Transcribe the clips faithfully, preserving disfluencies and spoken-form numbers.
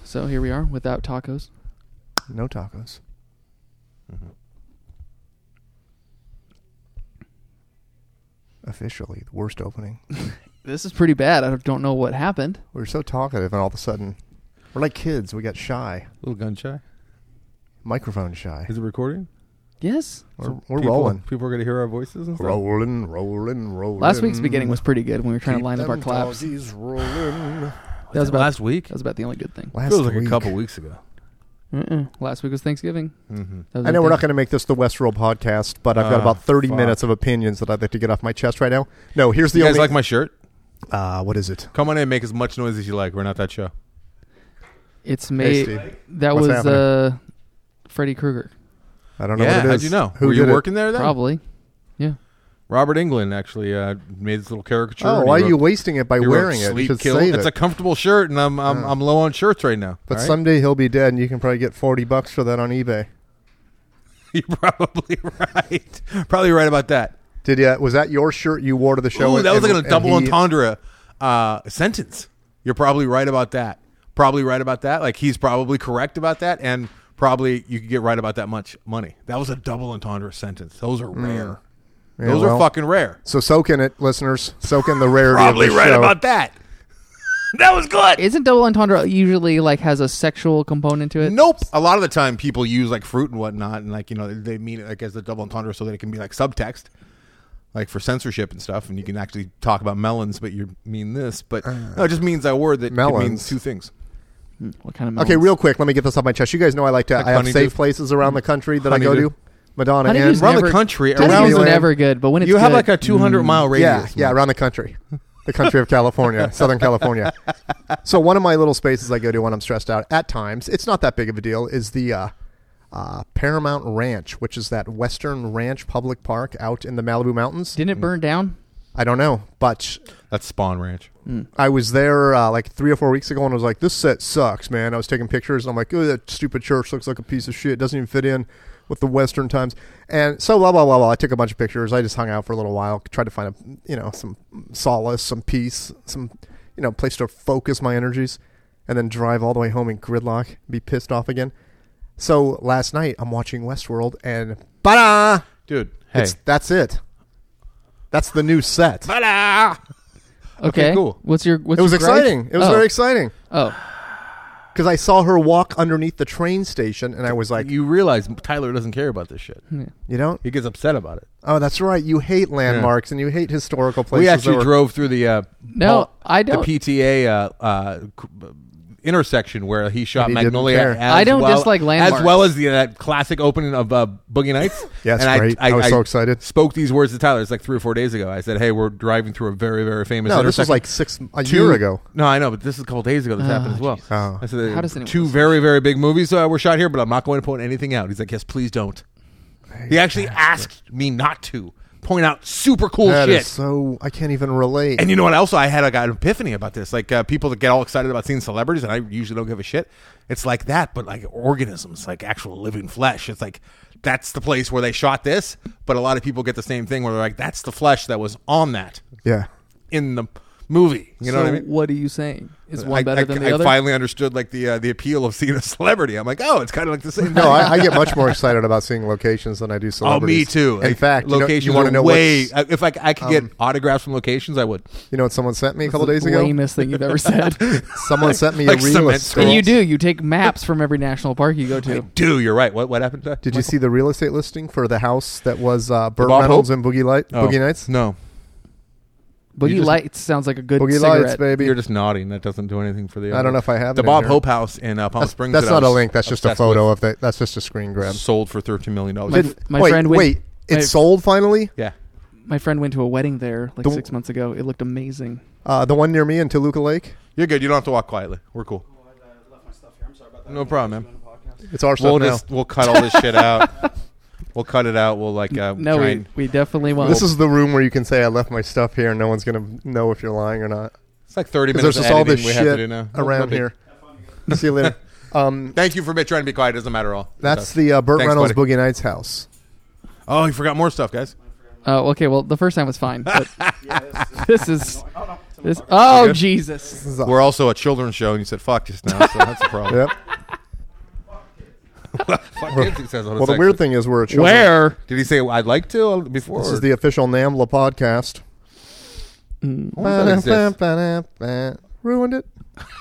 So here we are without tacos. No tacos. Mm-hmm. Officially, the worst opening. This is pretty bad. I don't know what happened. We were so talkative, and all of a sudden, we're like kids. We got shy. A little gun shy. Microphone shy. Is it recording? Yes. We're, So we're people, rolling. People are going to hear our voices and stuff? Rolling, rolling, rolling. Last week's beginning was pretty good when we were trying Keep to line up our them claps. doggies rolling. That was about last week? That was about the only good thing. Last Feels like week. a couple weeks ago. Uh-uh. Last week was Thanksgiving. Mm-hmm. That was I a know we're thing. not going to make this the Westworld podcast, but I've got Uh, about thirty fuck. minutes of opinions that I'd like to get off my chest right now. No, here's the You guys only... like my shirt? Uh, what is it? Come on in and make as much noise as you like. We're not that show. It's Hey, made. Steve. that What's was happening? uh, Freddy Krueger. I don't know Yeah, what it is. how'd you know? Who Were did you it? working there then? Probably. Yeah. Robert Englund actually uh, made this little caricature. Oh, and why he are you wrote- wasting it by he wrote wearing it? You Sleep should Kill. save It's it. a comfortable shirt, and I'm I'm, Oh. I'm low on shirts right now. But all right? someday he'll be dead, and you can probably get forty bucks for that on eBay. You're probably right. Probably right about that. Did you? Was that your shirt you wore to the show? Ooh, and- that was like and- a double and he- entendre uh, sentence. You're probably right about that. Probably right about that. Like he's probably correct about that, and probably you could get right about that much money. That was a double entendre sentence. Those are rare. Yeah, Those well, are fucking rare. So soak in it, listeners. Soak in the rarity Probably of the right show. about that. That was good. Isn't double entendre usually like has a sexual component to it? Nope. A lot of the time, people use like fruit and whatnot, and like you know they mean it like as a double entendre so that it can be like subtext, like for censorship and stuff, and you can actually talk about melons, but you mean this. But no, it just means a word that can mean Melons. two things. Hmm, What kind of melons? Okay, real quick, let me get this off my chest. You guys know I like to. Like I have honeydew? safe places around the country that I go Honeydew. to. Madonna Honeydew's and Around the never- country, Honeydew's around Disneyland. never good, but when it's you have good, like a two hundred mile radius. yeah, yeah, man. around the country, the country of California, Southern California. So one of my little spaces I go to when I'm stressed out at times, it's not that big of a deal, is the uh, uh, Paramount Ranch, which is that Western Ranch public park out in the Malibu Mountains. didn't it burn down? I don't know, but That's Spawn Ranch. I was there uh, like three or four weeks ago and I was like, this set sucks, man. I was taking pictures and I'm like, oh, that stupid church looks like a piece of shit. It doesn't even fit in with the Western times. And so blah, blah, blah, blah. I took a bunch of pictures. I just hung out for a little while, tried to find a, you know, some solace, some peace, some, you know, place to focus my energies and then drive all the way home in gridlock, be pissed off again. So last night I'm watching Westworld and ba-da! Dude, hey. It's, that's it. That's the new set. Ta-da! Okay, Okay, cool. What's your? What's It was your gripe? exciting. It was oh. very exciting. Oh, Because I saw her walk underneath the train station, and I was like, You realize Tyler doesn't care about this shit. you don't? He gets upset about it. Oh, that's right. You hate landmarks and you hate historical places. We that actually were- drove through the uh, No, Paul- I the don't- P T A uh, uh, c- intersection where he shot And he didn't Magnolia. care. As I don't well, dislike landmarks. as well as the uh, classic opening of uh, Boogie Nights. Yeah, it's and great. I was so excited. Spoke these words to Tyler. It's like three or four days ago. I said, "Hey, we're driving through a very, very famous." No, this was intersection." like six a Two- year ago. No, I know, but this is a couple days ago. This Oh, happened as well. Jesus. Oh. I said, How does anyone two listen? very, very big movies uh, were shot here, but I'm not going to point anything out. He's like, yes, please don't. He actually asked me not to point out super cool That shit. is so I can't even relate. And you know what? Also, I had like, an epiphany about this. Like uh, people that get all excited about seeing celebrities, and I usually don't give a shit. It's like that, but like organisms, like actual living flesh. It's like that's the place where they shot this. But a lot of people get the same thing where they're like, that's the flesh that was on that yeah. in the movie. You know so what I mean? what are you saying? Is one I, better I, than I the other? finally understood like the uh, the appeal of seeing a celebrity. I'm like, oh, it's kind of like the same. No, thing. I, I get much more excited about seeing locations than I do Oh, celebrities. me too. In Like, fact, you know- locations you want to are know way. what's- uh, If I, I could get um, autographs from locations, I would. You know what someone sent me a couple That's days the ago? lamest thing you've ever said. Someone sent me Like a real cement estate. And you do. You take maps from every national park you go to. Do you're right. What what happened? To Did you see the real estate listing for the house that was uh, Burt Bob Reynolds Hope? and Boogie Light, Oh, Boogie Nights? No, Boogie You just- Lights sounds like a good Boogie cigarette. Lights, baby. you're just nodding. That doesn't do anything for the. I don't know if I have the it in Bob here. Hope House in uh, Palm That's, Springs. that's that I not a was link. That's just a obsessed photo with. of that. That's just a screen grab. Sold for thirteen million dollars. My, Did- my wait, friend went, wait. It my- sold finally? Yeah, My friend went to a wedding there like The- six months ago. It looked amazing. Uh, the one near me in Toluca Lake? you're good. You don't have to walk quietly. We're cool. No problem, man. It's our stuff We'll now. just we'll cut all this shit out. We'll cut it out. We'll like uh, No, try we, and- we definitely won't. This is the room where you can say I left my stuff here and no one's going to know if you're lying or not. It's like thirty 'Cause minutes there's of just all editing this we have to shit do now. No around big- here. See you later. Um, Thank you for bit- trying to be quiet. It doesn't matter at all. that's the uh, Burt Thanks, Reynolds buddy. Boogie Nights house. Oh, you forgot more stuff, guys. Oh, okay. Well, the first time was fine, but this is This, oh good? Jesus! This is a- We're also a children's show, and you said fuck just now, so that's a problem. Yep. Fuck kids, he says on Well, the sex. weird thing is we're a children. Where? Did he say I'd like to before? This or- is the official NAMBLA podcast. Mm. I wonder if that exists. Ruined it.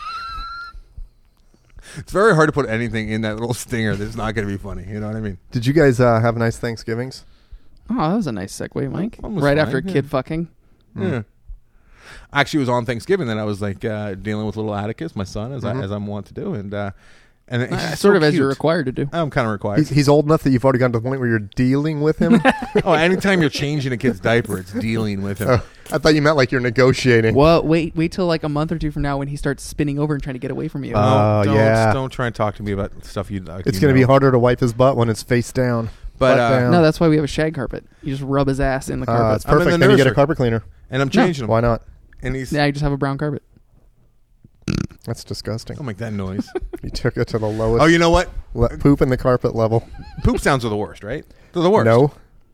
It's very hard to put anything in that little stinger that's not going to be funny. You know what I mean? Did you guys uh, have nice Thanksgivings? Oh, that was a nice segue, Mike. One was Right fine, after yeah. kid fucking. Yeah. Actually, it was on Thanksgiving that I was like uh, dealing with little Atticus, my son, as I as I'm wont to do, and uh, and he's Uh, so sort of as cute. you're required to do. I'm kind of required. He's, he's old enough that you've already gotten to the point where you're dealing with him. oh, anytime you're changing a kid's diaper, it's dealing with him. Oh, I thought you meant like you're negotiating. Well, wait, wait till like a month or two from now when he starts spinning over and trying to get away from you. Uh, Oh, don't, yeah. Don't try and talk to me about stuff you. Like, It's you going to know. be harder to wipe his butt when it's face down. But, Butt uh, down. No, that's why we have a shag carpet. You just rub his ass in the Uh, carpet. it's I'm in perfect. the Then you get a nursery. carpet cleaner. And I'm changing him. Why not? And he's. Yeah, you just have a brown carpet. That's disgusting. Don't make that noise. You took it to the lowest. oh, you know what? le- poop in the carpet level. Poop sounds are the worst, right? They're the worst. No.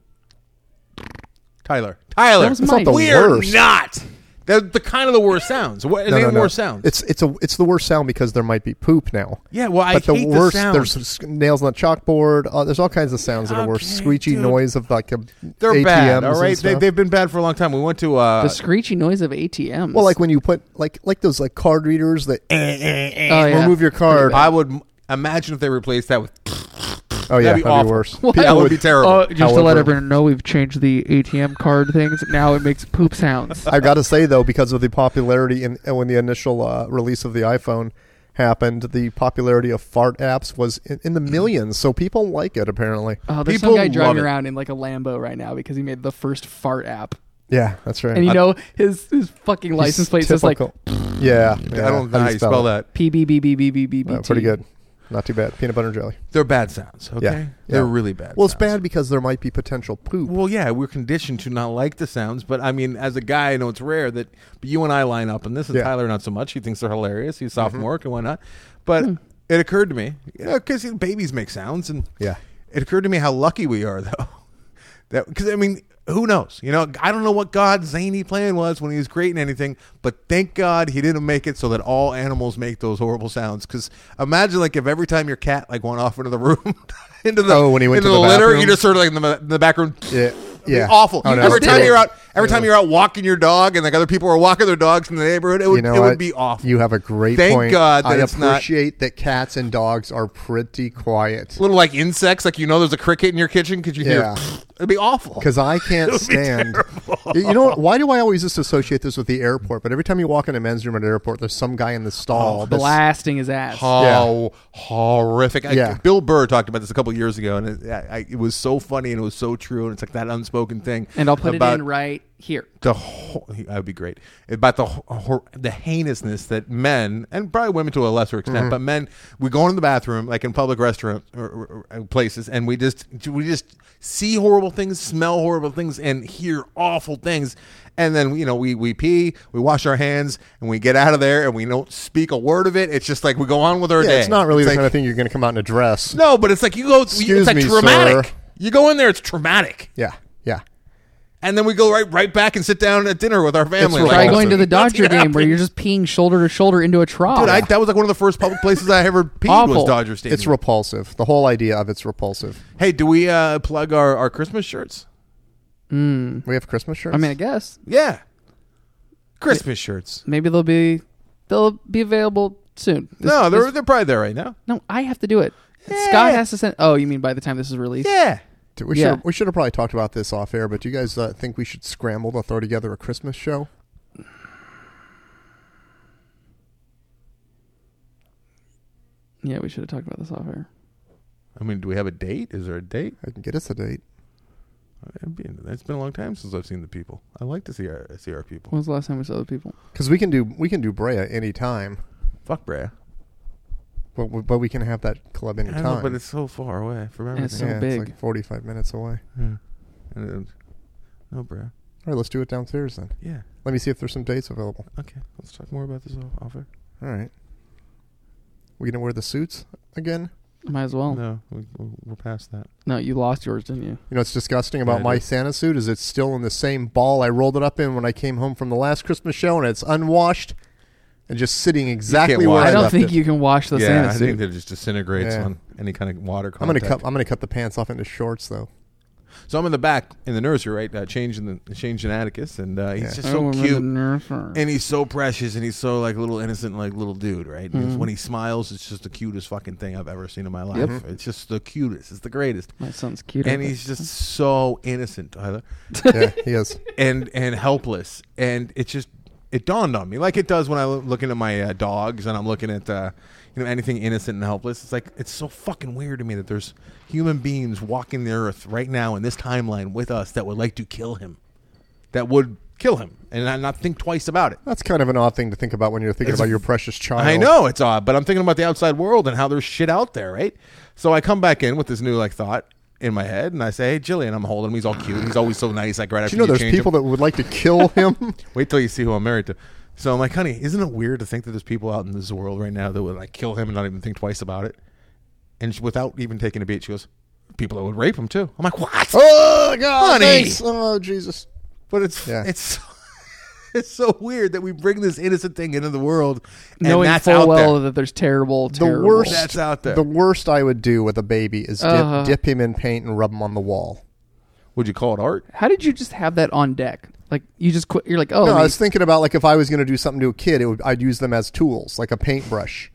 Tyler. Tyler. That was It's not Mike. the We're worst. not. They're the kind of the worst sounds. What, No, name no, no. more sounds. It's it's a it's the worst sound because there might be poop now. yeah, well, I But the hate worst, the sound. there's s- nails on the chalkboard. Uh, there's all kinds of sounds that are worse. Okay, Squeeky dude. noise of like a They're A T Ms bad, all and right? They, stuff. they've been bad for a long time. We went to... Uh, The screechy noise of A T Ms. Well, like when you put like like those like card readers that eh, eh, eh, Oh, yeah. remove your card. I would m- imagine if they replaced that with... Oh yeah, that'd be that'd awful. be worse. What? People That would be terrible. Oh, just to let However- everyone know, we've changed the A T M card things. Now it makes poop sounds. I've got to say though, because of the popularity in uh, when the initial uh, release of the iPhone happened, the popularity of fart apps was in, in the millions. So people like it apparently. Oh, there's People some guy love driving it. around in like a Lambo right now because he made the first fart app. Yeah, that's right. And you I- know his his fucking He's license plate says like typical. yeah, yeah. I don't know how you spell that. P B B B B B B B. Uh, pretty good. Not too bad. Peanut butter and jelly. They're bad sounds, okay? Yeah, They're yeah. really bad Well, it's sounds. bad because there might be potential poop. Well, yeah, we're conditioned to not like the sounds, but I mean, as a guy, I know it's rare that but you and I line up on this, and Yeah. Tyler not so much. He thinks they're hilarious. He's sophomore and whatnot. But it occurred to me, you know, because babies make sounds, and Yeah. it occurred to me how lucky we are, though. That because I mean, who knows? You know, I don't know what God's zany plan was when he was creating anything, but thank God he didn't make it so that all animals make those horrible sounds. Because imagine, like, if every time your cat like went off into the room, into the Oh, when he went into to the, the litter, bathroom? you just sort of like in the, in the back room. Yeah. Yeah. Awful. Oh, You- no. every Just time did it. you're out, every time you're out walking your dog, and like other people are walking their dogs in the neighborhood, it would You know it what? would be awful. You have a great Thank point. God that I it's not- appreciate that cats and dogs are pretty quiet. Little like insects, like you know, there's a cricket in your kitchen because you Yeah. hear. It'd be awful. Because I can't would be stand. You know what? Why do I always just associate this with the airport? But every time you walk in a men's room at an airport, there's some guy in the stall. Oh, that's- blasting his ass. How horrific! I, Yeah. Bill Burr talked about this a couple of years ago, and it, I, I, it was so funny and it was so true, and it's like that unspoken thing. And I'll put about it in right here. the whole, that would be great about the hor- the heinousness that men and probably women to a lesser extent, Mm-hmm. but men we go into the bathroom like in public restaurant or, or, or places, and we just we just see horrible things, smell horrible things, and hear awful things. And then, you know, we, we pee, we wash our hands, and we get out of there, and we don't speak a word of it. It's just like we go on with our Yeah, day. it's not really It's the like- kind of thing you're going to come out in a dress. No, but it's like you go, Excuse it's like me, traumatic. sir. You go in there, it's traumatic. Yeah, yeah. And then we go right right back and sit down at dinner with our family. It's Try repulsive. going to the What's Dodger gonna game where happen? you're just peeing shoulder to shoulder into a trough. Dude, I, that was like one of the first public places I ever peed was Awful. Dodger Stadium. It's repulsive. The whole idea of it's repulsive. Hey, do we uh, plug our, our Christmas shirts? Mm. We have Christmas shirts. I mean, I guess Yeah. Christmas shirts. maybe they'll be they'll be available soon. This- No, they're this- they're probably there right now. no. I have to do it. Yeah. Scott has to send. Oh, you mean by the time this is released? Yeah. Dude, we Yeah. should we should have probably talked about this off air. But do you guys uh, think we should scramble to throw together a Christmas show? Yeah, we should have talked about this off air. I mean, do we have a date? Is there a date? I can get us a date. It'd be- It's been a long time since I've seen the people. I like to see our see our people. When was the last time we saw the people? Because we can do we can do Brea anytime, Fuck Brea. but we, but we can have that club I anytime. know, but it's so far away from And it's everything. so yeah, big. It's like forty-five minutes away. Yeah. And it- no, Brea. All right, let's do it downstairs then. Yeah. Let me see if there's some dates available. Okay. Let's talk more about this off, off air. All right. We gonna wear the suits again? Might as well. No, we, we're past that. No, you lost yours, didn't you? You know what's disgusting about Yeah, I my did. Santa suit is it's still in the same ball I rolled it up in when I came home from the last Christmas show, and it's unwashed and just sitting exactly where wash I, I don't left think it. you can wash the yeah, Santa I suit. think that it just disintegrates Yeah. on any kind of water I'm gonna contact. cut. I'm gonna cut the pants off into shorts though. So I'm in the back in the nursery, right, uh, changing the changing Atticus, and uh, he's Yeah. just I so remember the cute. nursery. And he's so precious, and he's so like little innocent, like little dude, right? And Mhm. when he smiles, it's just the cutest fucking thing I've ever seen in my life. Yep. It's just the cutest. It's the greatest. My son's cute. And he's just so innocent, Tyler, Yeah, he is. and and helpless. And it just it dawned on me, like it does when I'm looking at my uh, dogs, and I'm looking at uh, you know anything innocent and helpless. It's like it's so fucking weird to me that there's human beings walking the earth right now in this timeline with us that would like to kill him, that would kill him, and not- not think twice about it. That's kind of an odd thing to think about when you're thinking It's- about your precious child. I know it's odd, but I'm thinking about the outside world and how there's shit out there, right? So I come back in with this new like thought in my head, and I say, "Hey, Jillian," I'm holding him. He's all cute. He's always so nice. Like right Do after you know there's change people him. that would like to kill him? Wait till you see who I'm married to. So I'm like, honey, isn't it weird to think that there's people out in this world right now that would like kill him and not even think twice about it? And she, without even taking a beat, she goes, "People that would rape him too." I'm like, what? Oh God, Honey. thanks. Oh Jesus. But it's Yeah. it's it's so weird that we bring this innocent thing into the world, and knowing that's full out well there. that there's terrible, The terrible. worst. That's out there. The worst I would do with a baby is dip, Uh-huh. dip him in paint and rub him on the wall. Would you call it art? How did you just have that on deck? Like you just quit. You're like, oh, no, let I me- was thinking about like if I was going to do something to a kid, it would, I'd use them as tools, like a paintbrush.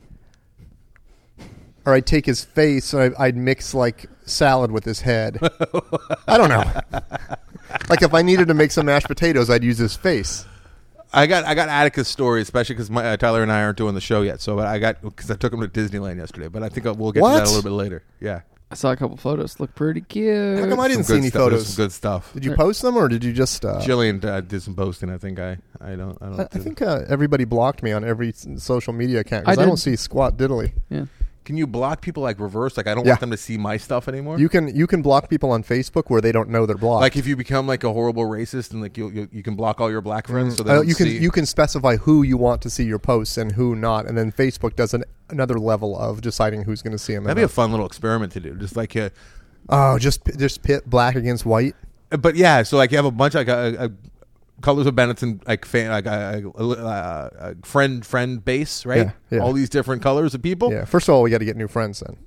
Or I'd take his face and I, I'd mix like salad with his head. I don't know. Like if I needed to make some mashed potatoes, I'd use his face. I got I got Atticus' story, especially because uh, Tyler and I aren't doing the show yet. So I got because I took him to Disneyland yesterday, but I think we'll get What? to that a little bit later. Yeah, I saw a couple photos. Look pretty cute. How come I didn't Some see good any stuff. There's photos? Some good stuff. Did you post them or did you just? Uh, Jillian uh, did some posting. I think I I don't I don't. I, I think uh, everybody blocked me on every s- social media account I because I, don't did. see squat diddly. Yeah. Can you block people like reverse? Like I don't Yeah. want them to see my stuff anymore. You can you can block people on Facebook where they don't know they're blocked. like if you become like a horrible racist and like you you, you can block all your black friends. So they Uh, don't you can see. you can specify who you want to see your posts and who not, and then Facebook does an, another level of deciding who's going to see them. That'd be a fun little experiment to do. Just like uh, oh, just p- just pit black against white. but yeah, so like you have a bunch like a, a Colors of Benetton like fan like a, a, a, a friend friend base, right? Yeah, yeah. All these different colors of people. Yeah. First of all, we got to get new friends then.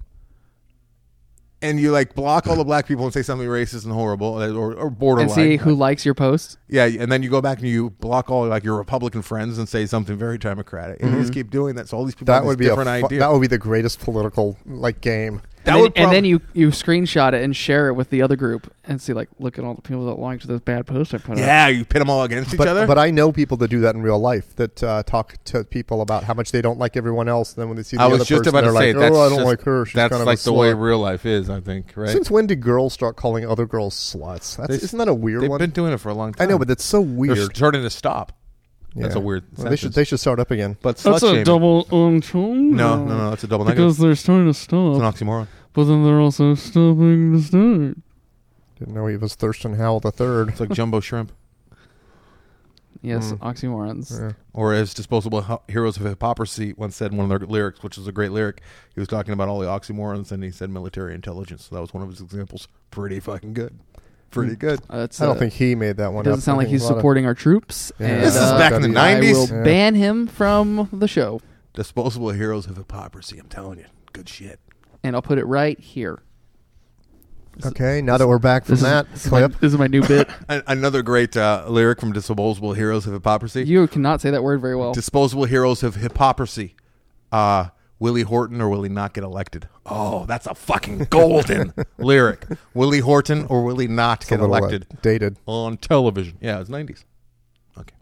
And you like block all the black people and say something racist and horrible or, or borderline. And see who likes your posts. Yeah, and then you go back and you block all like your Republican friends and say something very democratic, and you just keep doing that. So all these people That have would these be a different fu- ideas. that would be the greatest political like game. That and, would then, and prob- then you, you screenshot it and share it with the other group and see, like, look at all the people that liked this bad post I put up. yeah, you pit them all against each But other. but I know people that do that in real life that uh, talk to people about how much they don't like everyone else. And then when they see the I other was just person, about to they're say like, that's oh, I don't just- like her. She's that's kind of like a the way slut." real life is, I think. Right? Since when did girls start calling other girls sluts? That's, They- isn't that a weird They've one? been doing it for a long I time. know, but that's so they're weird. starting to stop. That's Yeah. a weird. Well, they should sentence. they should start up again. But slut That's a shaming. double entendre. No, no, no. That's a double negative. Because they're starting to It's stop, an oxymoron. but then they're also stopping to start. Didn't know he was Thurston Howell the third. It's like jumbo shrimp, Yes, Mm. oxymorons. Yeah. or as Disposable Ho- Heroes of Hypocrisy once said in one of their lyrics, which is a great lyric. He was talking about all the oxymorons, and he said military intelligence. So that was one of his examples. Pretty fucking good. Pretty good. Uh, that's, I don't uh, think he made that one Doesn't up. sound I like think he's a lot of- supporting our troops. Yeah. And, This is uh, back in the W- I nineties. will Yeah. ban him from the show, Disposable Heroes of Hypocrisy. I'm telling you, good shit. and I'll put it right here. Okay, now that we're back from This is, that this, is my, clip, this is my new bit. A- another great uh, lyric from Disposable Heroes of Hypocrisy. You cannot say that word very well. Disposable Heroes of Hypocrisy. Uh, Willie Horton or will he not get elected? Oh, that's a fucking golden lyric. Willie Horton or will he not it's a get little uh, elected dated. on television? Yeah, it's nineties. Okay,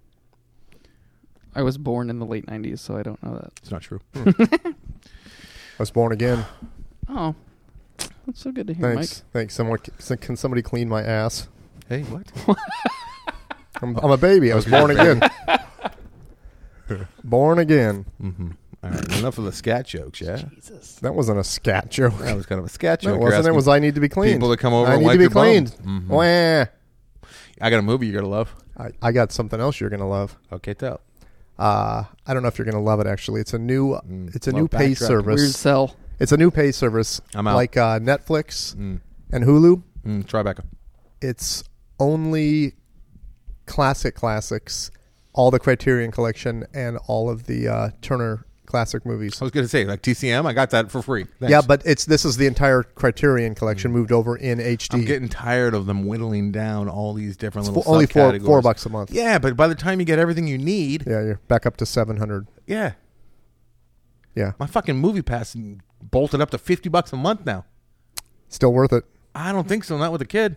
I was born in the late nineties, so I don't know that. it's not true. I was born again. Oh, that's so good to hear, Thanks, thanks. Someone can somebody clean my ass? Hey, what? I'm, I'm a baby. I was born again. Born again. Mm-hmm. All right, enough of the scat jokes, yeah? Mike. Jesus. That wasn't a scat joke. That was kind of a scat No, joke. it You're wasn't. It asking was I need to be cleaned. people to come over I and need wipe to be your bum. cleaned. Mhm. Wah. I got a movie you're going to love. I, I got something else you're gonna love. Okay, tell. Uh, I don't know if you're gonna love it. Actually, it's a new Mm, it's a love new pay backtracking. Weird service. sell. It's a new pay service, I'm out. like uh, Netflix Mm. and Hulu. Mm, Tribeca. It's only classic classics, all the Criterion Collection, and all of the uh, Turner Classic Movies. I was going to say, like T C M, I got that for free. Thanks. Yeah, but it's this is the entire Criterion Collection moved over in H D. I'm getting tired of them whittling down all these different It's little fo- only four subcategories. four bucks a month. Yeah, but by the time you get everything you need, Yeah, you're back up to seven hundred. yeah, Yeah, my fucking movie pass bolted up to fifty bucks a month now. still worth it. I don't think so. Not with a kid,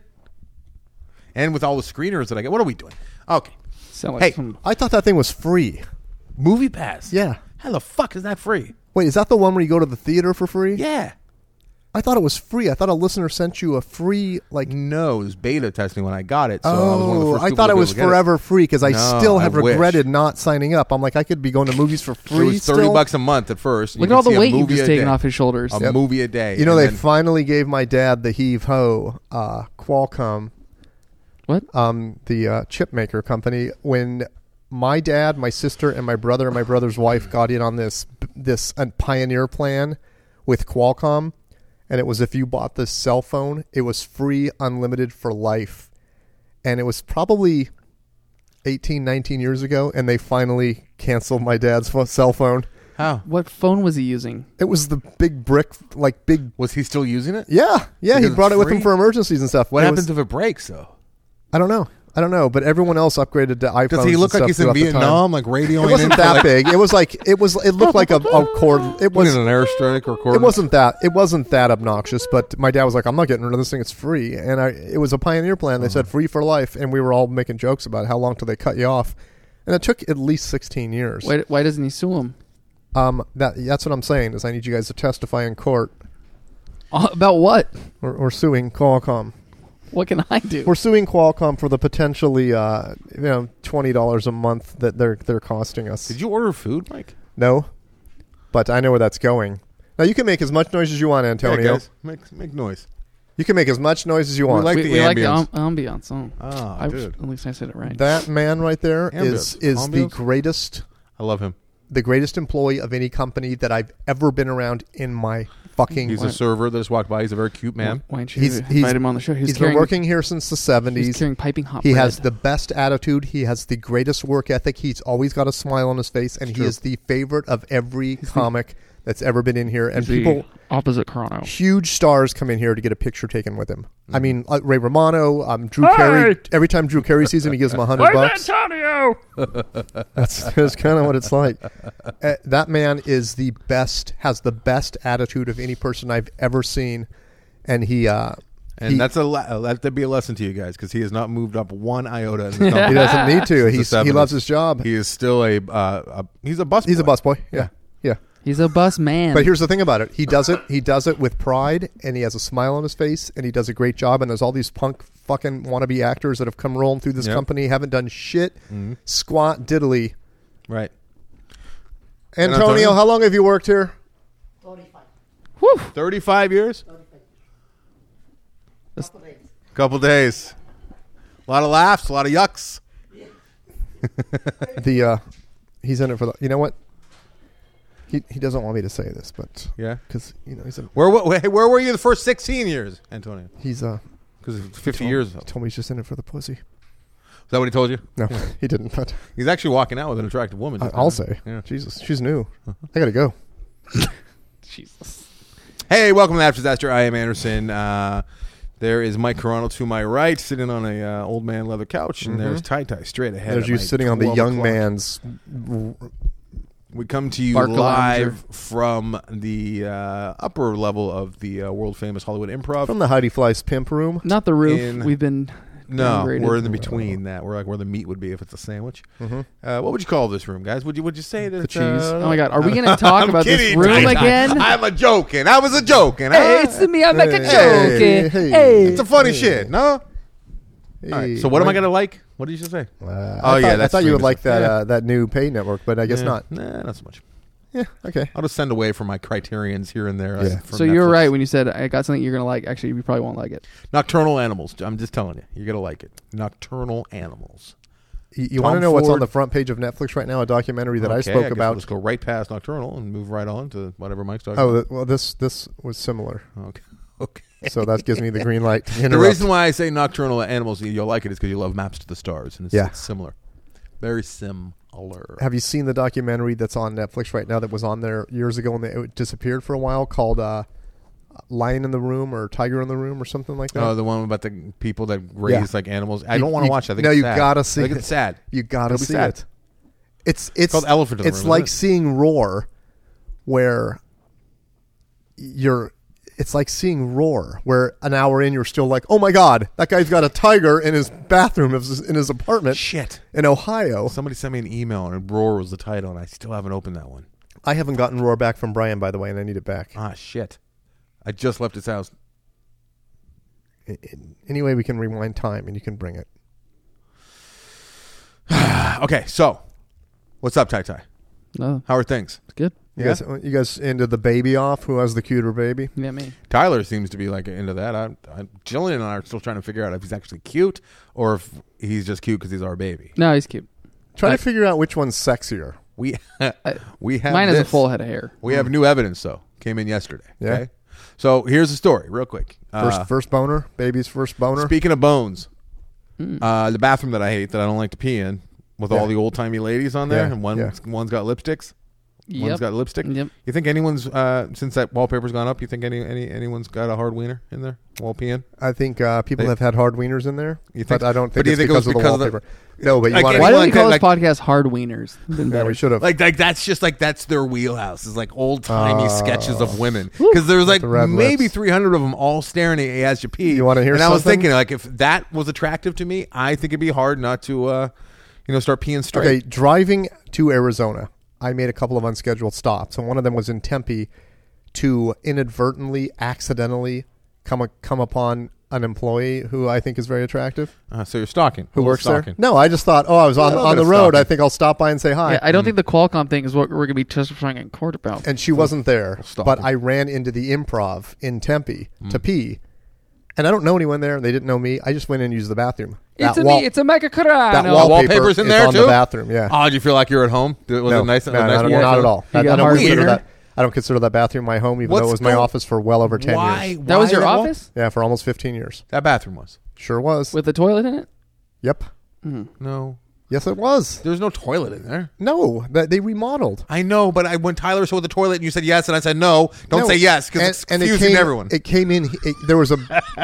and with all the screeners that I get. What are we doing? Okay, Sound like Hey. some, I thought that thing was free. movie pass. Yeah. How the fuck is that free? Wait, is that the one where you go to the theater for free? Yeah. I thought it was free. I thought a listener sent you a free like. No, it was beta testing when I got it. So I was one of the Oh, first I people thought to it be was able to get forever free because I No, still have I wish. regretted not signing up. I'm like, I could be going to movies for It free. was thirty still. bucks a month at first. look You at all could the see a weight you've movie just a taken day. off his shoulders. A Yep. movie a day. You know, and they then- finally gave my dad the heave ho, uh, Qualcomm, What? um, the uh, chip maker company. When my dad, my sister, and my brother and my brother's wife got in on this this uh, Pioneer plan with Qualcomm, and it was if you bought this cell phone, it was free, unlimited for life, and it was probably eighteen, nineteen years ago, and they finally canceled my dad's pho- cell phone. How? What phone was he using? It was the big brick, like big. Was he still using it? Yeah, yeah. Because He brought it's it with him free? for emergencies and stuff. What It happens was- if it breaks, though? I don't know. I don't know. But everyone else upgraded to iPhones. Does he and look like stuff he's in throughout the time. Vietnam, like radioing? It wasn't into, that like, big. It was like it was. It looked like a, a cord. It Was was. it an airstrike or cord? It wasn't that. It wasn't that obnoxious. But my dad was like, "I'm not getting rid of this thing. It's free." And I. It was a Pioneer plan. They said free for life, and we were all making jokes about how long till they cut you off. And it took at least sixteen years. Why, why doesn't he sue him? Um. That. That's what I'm saying. Is I need you guys to testify in court. Uh, about what? We're, we're suing Qualcomm. What can I do? We're suing Qualcomm for the potentially, uh, you know, twenty dollars a month that they're they're costing us. Did you order food, Mike? No, but I know where that's going. Now you can make as much noise as you want, Antonio. Yeah, guys, make make noise. You can make as much noise as you We want. like we the we like the ambience. am- ambiance. Oh, Oh, I, dude. at least I said it right. That man right there is Ambience. is the Ambience? greatest I love him. the greatest employee of any company that I've ever been around in my fucking. He's Why- a server that just walked by. He's a very cute man. Why don't you He's- invite he's- him on the show? He's, he's carrying, been working here since the He's seventies. carrying piping hot He bread. has the best attitude. He has the greatest work ethic. He's always got a smile on his face, and It's he true. is the favorite of every the- comic that's ever been in here. And He's the people, opposite Chrono. huge stars, come in here to get a picture taken with him. I mean, uh, Ray Romano, um, Drew Hey! Carey. Every time Drew Carey sees him, he gives him a hundred bucks. Antonio? That's, that's kind of what it's like. Uh, that man is the best. Has the best attitude of any person I've ever seen, and he. Uh, And he, that's a le- let that be a lesson to you guys because he has not moved up one iota. In the company. he doesn't need to. Since the He's, he seventies. loves his job. He is still a, uh, a he's a bus. He's a busboy. Yeah, yeah. He's a bus man. But here's the thing about it. He does it. He does it with pride, and he has a smile on his face, and he does a great job. And there's all these punk fucking wannabe actors that have come rolling through this Yep. company, haven't done shit, Mhm. squat diddly. Right. Antonio, Antonio? how long have you worked here? Whew. Thirty-five years. Couple days. A lot of laughs. A lot of yucks. The uh, he's in it for the. You know what? He he doesn't want me to say this, but Yeah. because you know he's a, Where where where were you the first sixteen years, Antonio? he's uh Because fifty told- years. He Is told me he's just in it for the pussy. that what he told you? No, he didn't. But He's actually walking out with an attractive woman. I, just I'll now. say, Yeah. Jesus, she's new. I gotta go. Jesus. Hey, welcome to After Disaster. I am Anderson. Uh, there is Mike Carano to my right, sitting on a uh, old man leather couch, and Mhm. there's Ty Ty straight ahead. There's at you my sitting on the twelve young o'clock. man's. We come to you Barca live Lounger. from the uh, upper level of the uh, world famous Hollywood Improv. From the Heidi Fleiss pimp room. Not the roof. In- We've been no, downgraded. we're in the between that. We're like where the meat would be if it's a sandwich. Mm-hmm. Uh, what would you call this room, guys? Would you would you say that The it's, cheese. Uh, Oh my God! Are we going to talk I'm about this kidding, room Ty Ty. again? I'm a joking. I was a joking. Hey, huh? it's me. I'm like a Hey, joke. hey, Hey, hey. It's a funny Hey. shit. No. Hey, All right. So what am I gonna like? What did you say? Uh, Oh, I yeah, thought, I that's thought you would famous. like that Yeah. uh, that new pay network, but I guess Yeah. not. Nah, not so much. Yeah. Okay. I'll just send away from my criterions here and there. uh, Yeah. from So you're Netflix. right when you said I got something you're going to like. Actually, you probably won't like it. Nocturnal animals. I'm just telling you, you're gonna like it. Nocturnal animals. You, you Tom want to know what's on Ford- the front page of Netflix right now? A documentary that I Okay, spoke guess about. We'll just go right past Nocturnal and move right on to whatever Mike's talking Oh, about. th- well, this this was similar. Okay. Okay. So that gives me the green light to The interrupt. reason why I say Nocturnal Animals, you'll like it, is because you love Maps to the Stars, and it's, Yeah. it's similar, very similar. Have you seen the documentary that's on Netflix right now that was on there years ago and it disappeared for a while called uh, Lion in the Room or Tiger in the Room or something like that? Oh, the one about the people that raise Yeah. like animals. I You- don't want to you- watch that. I think no, it's you sad. gotta see I think it. it's sad. You gotta It'll be see sad. it. It's it's called Elephant in the It's Room, like isn't it? seeing Roar, where you're. It's like seeing Roar, where an hour in you're still like, oh my god, that guy's got a tiger in his bathroom of his, in his apartment Shit. in Ohio. Somebody sent me an email and Roar was the title, and I still haven't opened that one. I haven't gotten Roar back from Brian, by the way, and I need it back. Ah, shit. I just left his house. I- I- Anyway, we can rewind time and you can bring it. Okay, so what's up, Tai Tai? No, How are things? it's good. You Yeah? guys, you guys into the baby off? Who has the cuter baby? Yeah, me. Tyler seems to be like into that. I, I, Jillian and I are still trying to figure out if he's actually cute or if he's just cute because he's our baby. No, he's cute. Try I- to figure out which one's sexier. We I- we have Mine has a this. full head of hair. We have new evidence though. Came in yesterday. Yeah. Okay. So here's the story, real quick. First, Uh, first boner, baby's first boner. Speaking of bones, Mm. uh, the bathroom that I hate, that I don't like to pee in, with Yeah. all the old timey ladies on there, Yeah, and one yeah. one's got lipsticks. One's Yep. got lipstick. Yep. You think anyone's uh, since that wallpaper's gone up? You think any any anyone's got a hard wiener in there while peeing? I think uh, people They- have had hard wieners in there, You think- but I don't but think do you it's think it because, was of the because of the- wallpaper. No, but you Like want Why any- do we Like- call like- this podcast Hard Wieners? Been Yeah, better. we should have. Like like that's just like that's their wheelhouse. Is like old timey Oh. sketches of women because there's like the red maybe lips. three hundred of them all staring at you as you pee. You wanna hear And I was something? thinking like if that was attractive to me, I think it'd be hard not to uh, you know start peeing straight. Okay, driving to Arizona, I made a couple of unscheduled stops, and one of them was in Tempe to inadvertently, accidentally come a, come upon an employee who I think is very attractive, Uh, so you're stalking. who A little works stalking. there. No, I just thought, oh, I was on, A little on bit the of road. stalking. I think I'll stop by and say hi. Yeah, I don't think the Qualcomm thing is what we're going to be testifying in court about. And she wasn't there, stalking. but I ran into the Improv in Tempe Mm. to pee, and I don't know anyone there. They didn't know me. I just went in and used the bathroom. It's That a wall- me. It's a Mega that Carano. wallpaper wallpaper's in is there on too? the bathroom. Yeah. Oh, did you feel like you were at home? Was no, it nice? no, a nice no, no, wallpaper? not at all. You I, got I don't hard consider wiener? that. I don't consider that bathroom my home, even What's though it was my the- office for well over ten Why? years. That was why your wall- office Yeah, for almost fifteen years. That bathroom was. Sure was. with the toilet in it. Yep. No, Yes, it was. there's no toilet in there. No, that they remodeled. I know, but I when Tyler showed the toilet and you said yes, and I said no. Don't No, say yes because and- it's and it confusing came- everyone. It came in. It, there was a.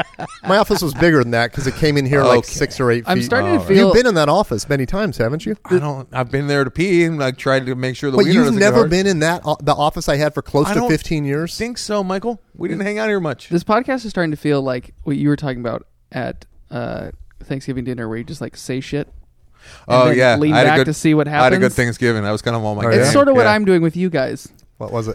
My office was bigger than that because it came in here like Okay. six or eight feet. I'm starting Oh, to right. feel. You've been in that office many times, haven't you? I don't. I've been there to pee and like tried to make sure the But wiener you've doesn't get never hard. been in that o- the office I had for close I to don't fifteen years. Think so, Michael? We didn't hang out here much. This podcast is starting to feel like what you were talking about at uh, Thanksgiving dinner, where you just like say shit. and Oh then yeah, lean I had back a good, to see what I had a good happens. Thanksgiving. That was kind of all my. Oh, It's yeah? sort of what Yeah. I'm doing with you guys What was it?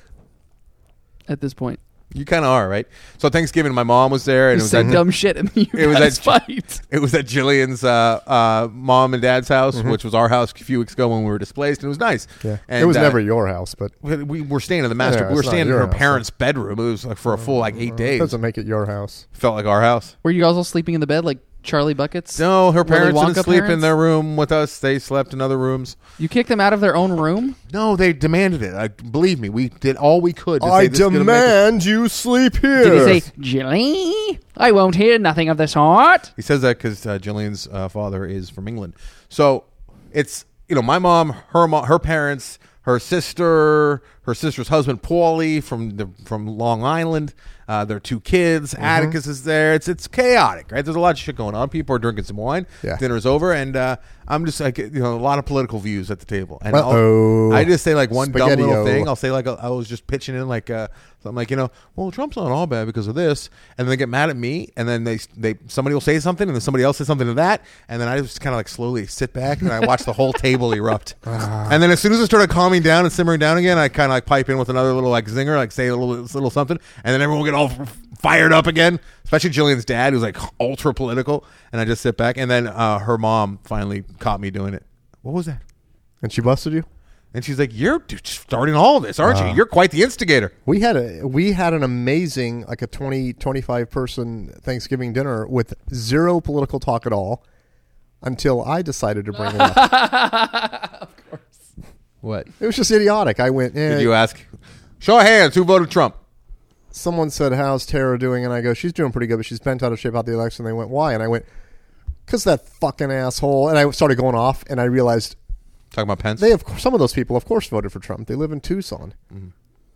at this point. You kind of are, right? So Thanksgiving, my mom was there, and You it was say at, dumb shit and you It was guys at- fight. it was at Jillian's uh, uh, mom and dad's house, which was our house a few weeks ago when we were displaced, and it was nice. Mm-hmm. Yeah, and, it was uh, never your house, but We we were staying in the master. Yeah, we were it's not staying in your her house, parents' bedroom. It was like for a full like eight it days. doesn't make it your house. Felt like our house. Were you guys all sleeping in the bed like Charlie Buckets? No, her Willy parents Wonka didn't sleep in parents? their room with us. They slept in other rooms. You kicked them out of their own room? No, they demanded it. I, believe me, we did all we could. To I say, "This is gonna make it-" demand you sleep here. Did he say, Jilly? I won't hear nothing of the sort. He says that because uh, Jillian's uh, father is from England. So it's, you know, my mom, her mom, her parents, her sister, her sister's husband, Paulie from the from Long Island. Uh, their two kids. Mm-hmm. Atticus is there. It's it's chaotic, right? There's a lot of shit going on. People are drinking some wine. Yeah. Dinner's over, and uh, I'm just like, you know, a lot of political views at the table. And Uh-oh. I'll, I just say like one dumb little Spaghetti-o. thing. I'll say like I was just pitching in like uh, something like, you know, well, Trump's not all bad because of this, and then they get mad at me, and then they they somebody will say something, and then somebody else says something to that, and then I just kind of like slowly sit back and I watch the whole table erupt, and then as soon as it started calming down and simmering down again, I kind of like pipe in with another little like zinger, like say a little little something, and then everyone will get all f- fired up again, especially Jillian's dad, who's like ultra political, and I just sit back, and then uh, her mom finally caught me doing it. What was that? And she busted you? And she's like, "You're dude, starting all of this, aren't you? You're quite the instigator." We had a we had an amazing like a twenty, twenty-five person Thanksgiving dinner with zero political talk at all. until I decided to bring it up. Of course. What? It was just idiotic. I went, eh. Did you ask? Show of hands. Who voted Trump? Someone said, how's Tara doing? And I go, she's doing pretty good, but she's bent out of shape out the election. They went, why? And I went, because that fucking asshole. And I started going off, and I realized Talking about Pence? they have some of those people, of course, voted for Trump. They live in Tucson. Mm-hmm.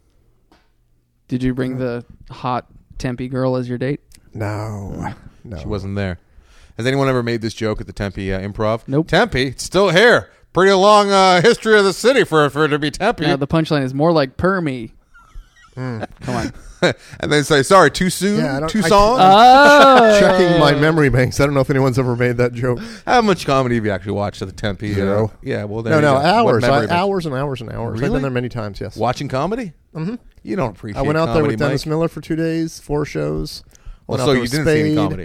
Did you bring the hot Tempe girl as your date? No, no. She wasn't there. Has anyone ever made this joke at the Tempe uh, Improv? Nope. Tempe, it's still here. Pretty long uh, history of the city for, for it to be Tempe. No, the punchline is more like per me. Mm. Come on. And they say, sorry, too soon? Yeah, I don't- Tucson? Oh. Checking my memory banks. I don't know if anyone's ever made that joke. How much comedy have you actually watched at the Tempe? Zero. Uh, yeah, well, there No, you no, go. What hours. memory I, bank? hours and hours and hours. I've Really? been there many times, yes. Watching comedy? Mm-hmm. You don't appreciate I went out there comedy, with Dennis Mike. Miller for two days, four shows. Well, Went out so there you with didn't see any Spade. comedy.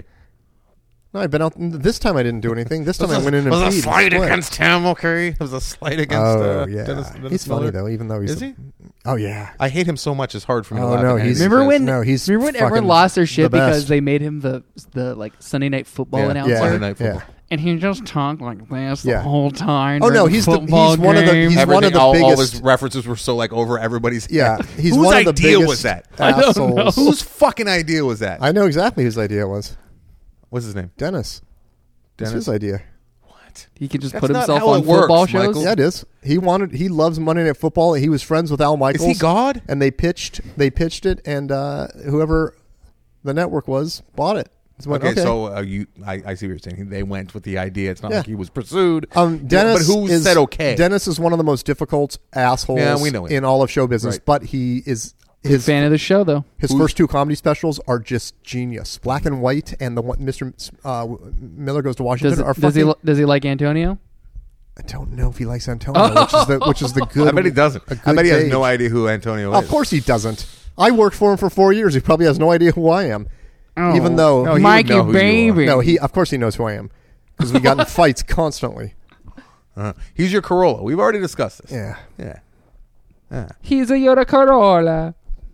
No, I've been out. This time I didn't do anything. This time I went in and It was peed a and slight split. against him, okay? It was a slight against Oh, uh, yeah. Dennis, Dennis He's funny, Miller. though, even though he's... Is he? Oh, yeah. I hate him so much. It's hard for me to Oh, laugh no, at he's- anything. Remember he when? No, he's remember when everyone fucking lost their shit the best. because they made him the the like Sunday Night Football Yeah. announcer, Yeah. Sunday Night Football. Yeah. and he just talked like this Yeah. the whole time. Oh, no, during he's the- football he's one of the- game. he's one Everything, of the all, all biggest- his references were so like over everybody's Yeah, head. he's Whose one of the idea biggest was that? I don't know. assholes. Whose fucking idea was that? I know exactly whose idea it was. What's his name? Dennis. It's Dennis? his idea. What? He can just That's put not himself how on it works, football shows. Michael. Yeah, it is. He wanted. He loves Monday Night Football. He was friends with Al Michaels. Is he God? And they pitched. They pitched it, and uh, whoever the network was bought it. So went, Okay, so uh, you, I, I see what you're saying. They went with the idea. It's not Yeah. like he was pursued. Um, Dennis but who is, said okay? Dennis is one of the most difficult assholes Yeah, we know him. in all of show business, Right. but he is Big his fan of the show though. his Who's- first two comedy specials are just genius. Black and White and the one Mister Uh, Miller Goes to Washington Does, are it, does he fucking. li- does he like Antonio? I don't know if he likes Antonio, which is the which is the good. I bet he doesn't. a I good bet he has gauge. no idea who Antonio is. Of course he doesn't. I worked for him for four years. He probably has no idea who I am. Oh. Even though No, he would Mikey know who you are. baby. no, he of course he knows who I am because we got in fights constantly. Uh-huh. He's your Corolla. We've already discussed this. Yeah. Yeah. Yeah. He's a Yoda Corolla.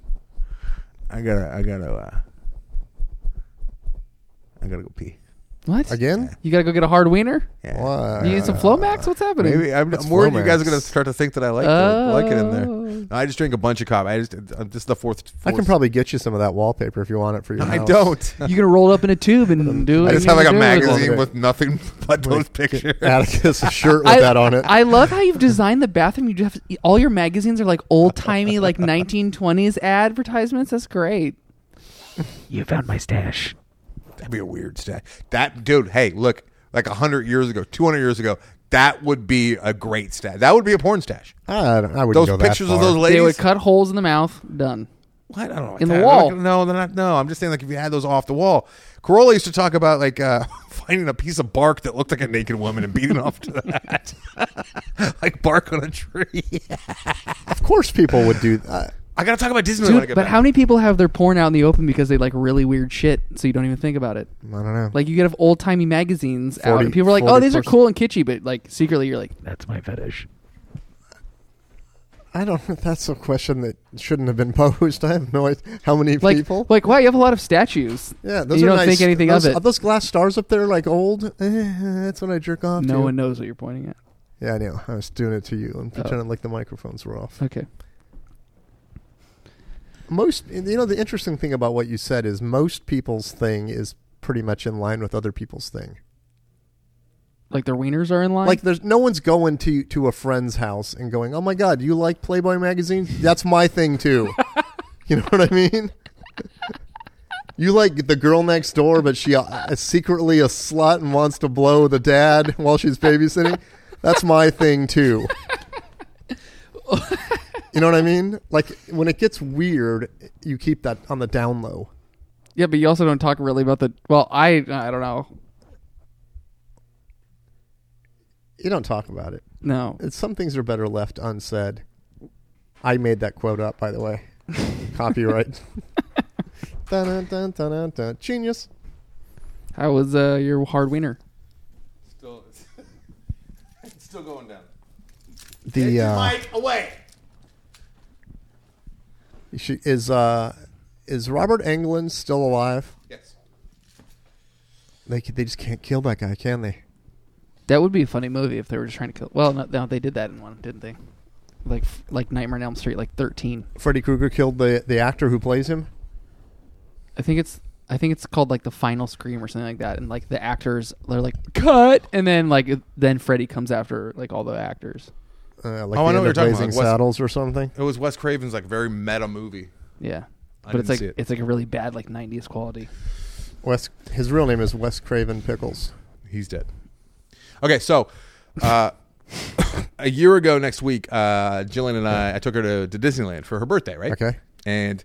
I gotta. I gotta. Uh, I gotta go pee. What? Again? You gotta go get a hard wiener? Yeah. Why? You need some Flomax? What's happening? Maybe I'm, It's I'm worried you guys are Flomax. going to start to think that I like, the, like it in there. Oh. No, I just drink a bunch of coffee. I just uh, this is the fourth. fourth I can probably get you some of that wallpaper if you want it for your I house. don't. You gonna roll it up in a tube and do it? I just you have like a do it? magazine it. with nothing but those pictures. Atticus a shirt with I, that on it. I love how you've designed the bathroom. You have all your magazines are like old timey, like nineteen twenties advertisements. That's great. You found my stash. That'd be a weird stat. That dude. Hey, look, like a hundred years ago, two hundred years ago, that would be a great stat. That would be a porn stash. I, don't- I wouldn't Those go that pictures of far. those ladies. They would cut holes in the mouth. Done. What? I don't know. about In the that. wall. I'm not- no, they're not. No, I'm just saying, like, if you had those off the wall. Corolla used to talk about, like, uh, finding a piece of bark that looked like a naked woman and beating off to that. Like bark on a tree. Of course, people would do that. I got to talk about Disney when I Dude, get but back. how many people have their porn out in the open because they like really weird shit, so you don't even think about it? I don't know. Like you get old timey magazines out, forty and people are like, "Oh, forty these are percent. cool and kitschy," but like secretly, you're like, "That's my fetish." I don't. That's a question that shouldn't have been posed. I have no idea how many Like, people. like, wow, you have a lot of statues. Yeah, those you are don't nice. think anything those, of it. Are those glass stars up there like old? Eh, that's what I jerk off No to. one knows what you're pointing at. Yeah, I know. I was doing it to you and Oh. pretending like the microphones were off. Okay. Most, you know, the interesting thing about what you said is most people's thing is pretty much in line with other people's thing. Like their wieners are in line. Like, there's no one's going to to a friend's house and going, "Oh my God, you like Playboy magazine? That's my thing too." You know what I mean? You like the girl next door, but she uh, is secretly a slut and wants to blow the dad while she's babysitting. That's my thing too. You know what I mean? Like when it gets weird, you keep that on the down low. yeah, but you also don't talk really about the. Well, I I don't know. You don't talk about it. No. It's, some things are better left unsaid. I made that quote up, by the way. Copyright. dun, dun, dun, dun, dun, dun. Genius. How was uh, your hard wiener? Still, it's still going down. The uh, Mike, away. she, is uh, is Robert Englund still alive? Yes. They c- they just can't kill that guy, can they? That would be a funny movie if they were just trying to kill. Well, no, no they did that in one, didn't they? Like like Nightmare on Elm Street, like thirteen. Freddy Krueger killed the the actor who plays him. I think it's I think it's called like The Final Scream or something like that, and like the actors they're like cut, and then like then Freddy comes after like all the actors. Uh, like Oh, the I know end what you're of talking Blazing about, like Wes- Saddles or something. It was Wes Craven's like very meta movie. Yeah, I but it's didn't like see it. it's like a really bad like nineties quality. Wes, his real name is Wes Craven Pickles. He's dead. Okay, so uh, a year ago next week, uh, Jillian and I, I took her to, to Disneyland for her birthday, right? Okay. And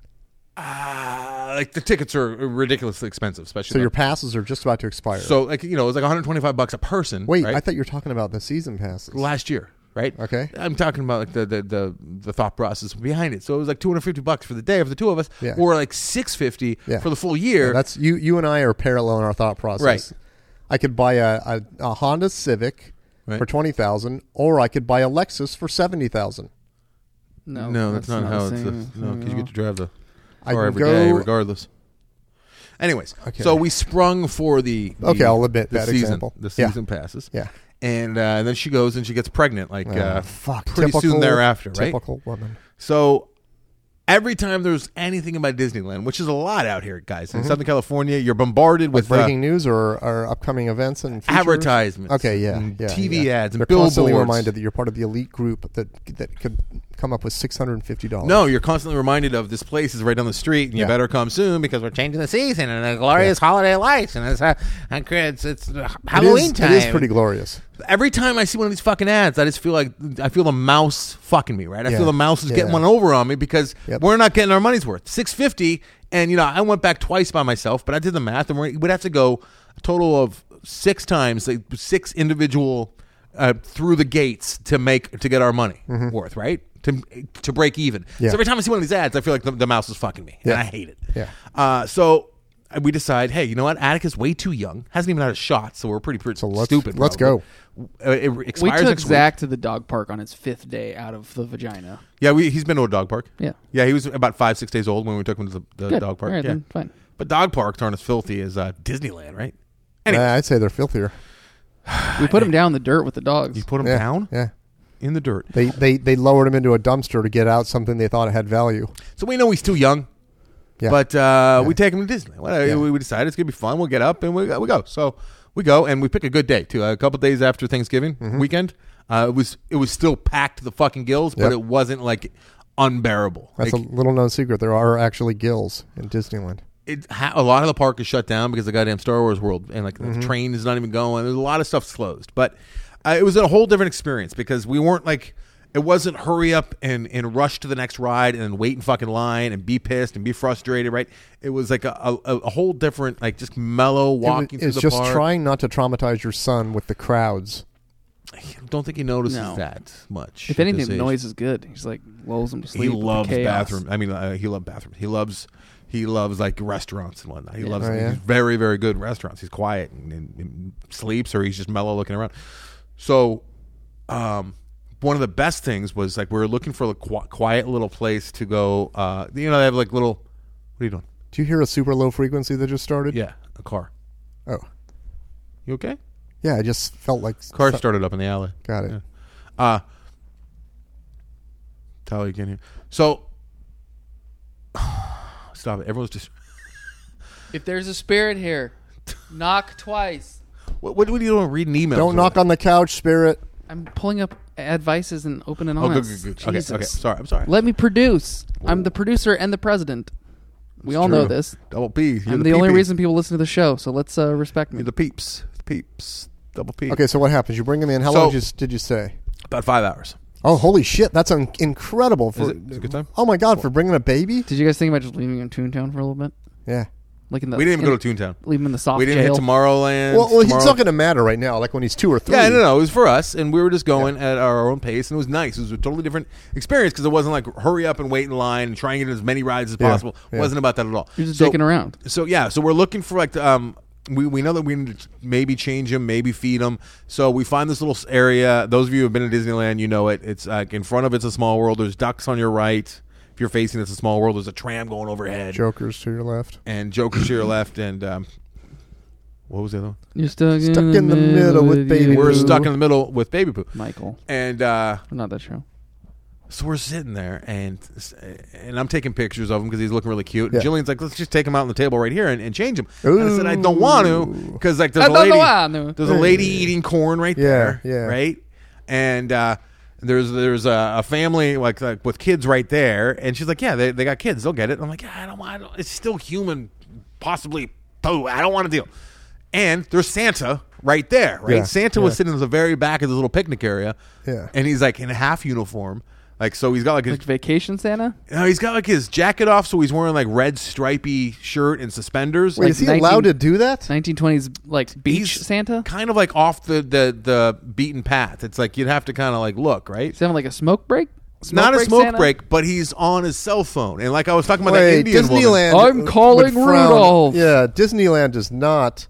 uh, like the tickets are ridiculously expensive, especially. So your like- passes are just about to expire. so like you know it was like one hundred twenty-five bucks a person. Wait, right? I thought you were talking about the season passes. last year, right? Okay. I'm talking about like the the, the the thought process behind it. So it was like two hundred fifty bucks for the day for the two of us, Yeah. or like six fifty Yeah. for the full year. Yeah, that's you. You and I are parallel in our thought process. Right. I could buy a, a, a Honda Civic Right. for twenty thousand, or I could buy a Lexus for seventy thousand. No, no, that's, not, how the it's. same. A, no, because you get to drive the I car can every day, go- regardless. Anyways, Okay. so we sprung for the, the Okay, I'll admit the that season, example. the Yeah. season passes, Yeah. and, uh, and then she goes and she gets pregnant, like Oh, uh, fuck. pretty Typical- soon thereafter, right? Typical woman. So every time there's anything about Disneyland, which is a lot out here, guys, in Southern California, you're bombarded Like with breaking uh, news or, or upcoming events and features? advertisements, Okay, yeah, and yeah, T V yeah. ads, and They're billboards. constantly reminded that you're part of the elite group that that could come up with six hundred fifty dollars. No, you're constantly reminded of this place is right down the street, and you Yeah. better come soon because we're changing the season and the glorious holiday lights, and it's uh, and it's, it's uh, Halloween it is, time. It is pretty glorious. Every time I see one of these fucking ads, I just feel like I feel the mouse fucking me, right? I Yeah. feel the mouse is getting Yeah. one over on me because Yep. we're not getting our money's worth. Six fifty, and you know I went back twice by myself, but I did the math, and we would have to go a total of six times, like six individual uh, through the gates to make to get our money worth, right? To to break even. Mm-hmm. Yeah. So every time I see one of these ads, I feel like the, the mouse is fucking me, and Yeah. I hate it. Yeah. Uh, so. We decide, hey, you know what? Atticus way too young, hasn't even had a shot, so we're pretty, pretty So let's- stupid. let's probably. Uh, It We expires took next week. Zach to the dog park on his fifth day out of the vagina. Yeah, we, he's been to a dog park. Yeah. Yeah, he was about five, six days old when we took him to the, the Good. dog park. All right, yeah. then, fine. But dog parks aren't as filthy as uh, Disneyland, right? Anyway, Uh, I'd say they're filthier. We put him down in the dirt with the dogs. you put him Yeah. down Yeah. in the dirt. They, they they lowered him into a dumpster to get out something they thought had value. So we know he's too young, Yeah. but uh, Yeah. we take him to Disney. Well, Yeah. we, we decide it's going to be fun. We'll get up and we, we go. So we go and we pick a good day, too. A couple days after Thanksgiving weekend. Uh, it was it was still packed to the fucking gills, but Yep. it wasn't like unbearable. That's Like, a little known secret. There are actually gills in Disneyland. it ha- a lot of the park is shut down because the goddamn Star Wars world and like the train is not even going. There's a lot of stuff closed, but uh, it was a whole different experience because we weren't like it wasn't hurry up and, and rush to the next ride and then wait in fucking line and be pissed and be frustrated. Right? It was like a, a, a whole different like just mellow walking it was, through it's the just park. trying not to traumatize your son with the crowds. I don't think he notices No. that much. If at anything, this the age. noise is good. He's like lulls him to sleep. He with the loves chaos. bathroom. I mean, uh, he loves bathrooms. He loves he loves like restaurants and whatnot. He Yeah. loves Oh, yeah? he's very very good in restaurants. He's quiet and, and, and sleeps or he's just mellow looking around. So, um, one of the best things was like we were looking for a qu- quiet little place to go. Uh, you know, they have like little. What are you doing? Do you hear a super low frequency that just started? Yeah, a car. Oh. You okay? Yeah, I just felt like... Car so- started up in the alley. Got it. Yeah. Uh tell you again here. So stop it. Everyone's just If there's a spirit here, knock twice. what, what, what are you doing reading emails? Don't knock on the couch, Spirit. I'm pulling up advices and open and Oh, good, honest. good, good. Okay, Jesus. okay. Sorry, I'm sorry. Let me produce. I'm the producer and the president. We It's all know true. this. Double P. You're I'm the, only P P. reason people listen to the show, so let's uh, respect me. You're the peeps. The peeps. Double P. Okay, so what happens? You bring him in. How So- long did you, did you stay? About five hours. Oh, holy shit. That's un- incredible. For, Is it? Is it a good time? Oh, my God. For bringing a baby? Did you guys think about just leaving him in Toontown for a little bit? Yeah. Like in the, We didn't even in, go to Toontown. Leave him in the soft We didn't jail. hit Tomorrowland. Well, well he's Tomorrow- not going to matter right now, like when he's two or three. Yeah, no, no. It was for us, and we were just going at our own pace, and it was nice. It was a totally different experience because it wasn't like hurry up and wait in line and try and get as many rides as Yeah, possible. It yeah. wasn't about that at all. You're just So- dicking around. So yeah, so we're looking for like um we, we know that we need to maybe change them, maybe feed them. So we find this little area. Those of you who have been to Disneyland, you know it. It's like in front of it's a small world. There's ducks on your right. If you're facing it's a small world. There's a tram going overhead Jokers to your left. and Joker's to your left. And um, What was the other one? You're stuck, Stuck in the middle with Baby you. We're Boo. stuck in the middle with Baby Boo. Michael. And uh, I'm not that show. so we're sitting there, and and I'm taking pictures of him because he's looking really cute. And Yeah. Jillian's like, let's just take him out on the table right here and, and change him. And I said, I don't want to because like there's I a don't lady, want to. there's a lady eating corn right Yeah, there, yeah. right? And uh, there's there's a, a family like, like with kids right there, and she's like, yeah, they, they got kids, they'll get it. And I'm like, yeah, I don't want. I don't, it's still human, possibly. Poo. I don't want to deal. And there's Santa right there, right? Yeah, Santa was yeah. sitting in the very back of this little picnic area, Yeah. and he's like in a half uniform, like so he's got like his Like Vacation Santa? no, he's got like his jacket off, so he's wearing like red stripy shirt and suspenders. Wait, Like, is he nineteen allowed to do that? nineteen twenties like beach he's Santa? kind of like off the, the, the beaten path. It's like you'd have to kind of like look, right? Is that like a smoke break? Smoke Not a break smoke Santa? break, but he's on his cell phone. And like I was talking about that Wait, Indian woman. Disneyland. I'm would calling frown- Rudolph. Yeah, Disneyland does not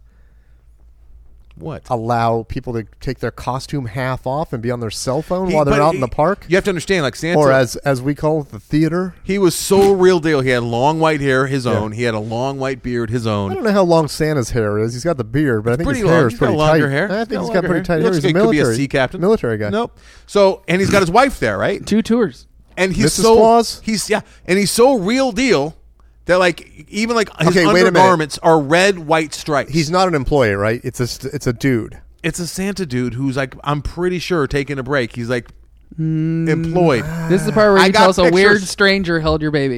What? allow people to take their costume half off and be on their cell phone He- while they're but out he- in the park, You have to understand, like Santa, or as as we call it, the theater. he was so real deal. He had long white hair, his Yeah. own. He had a long white beard, his I own. don't know how long Santa's hair is. He's got the beard, but I think Pretty his hair long. is He's got pretty longer tight. hair. I think He's got he's got longer pretty tight hair. hair. Looks He's a like he could be a military sea captain. Military guy. Nope. So, and he's got his wife there, right? Two tours. And he's Missus so Claus? he's yeah, and he's so real deal that like even like his Okay, wait a minute. undergarments are red, white stripes. He's not an employee, right? It's a st- it's a dude. It's a Santa dude who's like I'm pretty sure taking a break. He's like employed. This is the part where I you got tell us a pictures. weird stranger held your baby.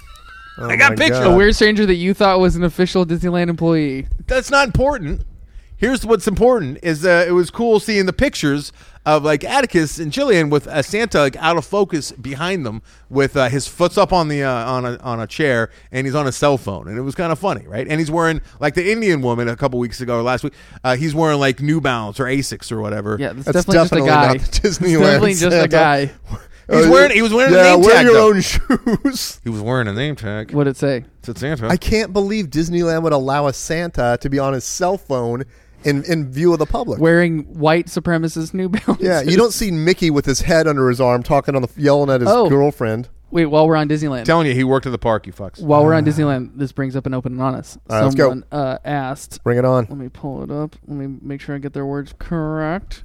Oh I got my pictures. God. A weird stranger that you thought was an official Disneyland employee. That's not important. Here's what's important: is uh, it was cool seeing the pictures of like Atticus and Jillian with uh, Santa like out of focus behind them, with uh, his foot's up on the uh, on a on a chair, and he's on a cell phone, and it was kind of funny, right? And he's wearing like the Indian woman a couple weeks ago or last week. Uh, he's wearing like New Balance or Asics or whatever. Yeah, that's, That's definitely, definitely just a guy. not the Disneyland It's definitely just a Santa. guy. He's Oh, wearing he was wearing yeah, a name wear tag. your though. own shoes. He was wearing a name tag. What'd it say? It said Santa. I can't believe Disneyland would allow a Santa to be on his cell phone in, in view of the public. Wearing white supremacist New Balance. yeah, you don't see Mickey with his head under his arm talking on the yelling at his Oh. girlfriend. Wait, while we're on Disneyland. I'm telling you, he worked at the park. You fucks. While we're on Disneyland, this brings up an open and honest. All right, let's go. Someone uh, asked. Bring it on. Let me pull it up. Let me make sure I get their words correct.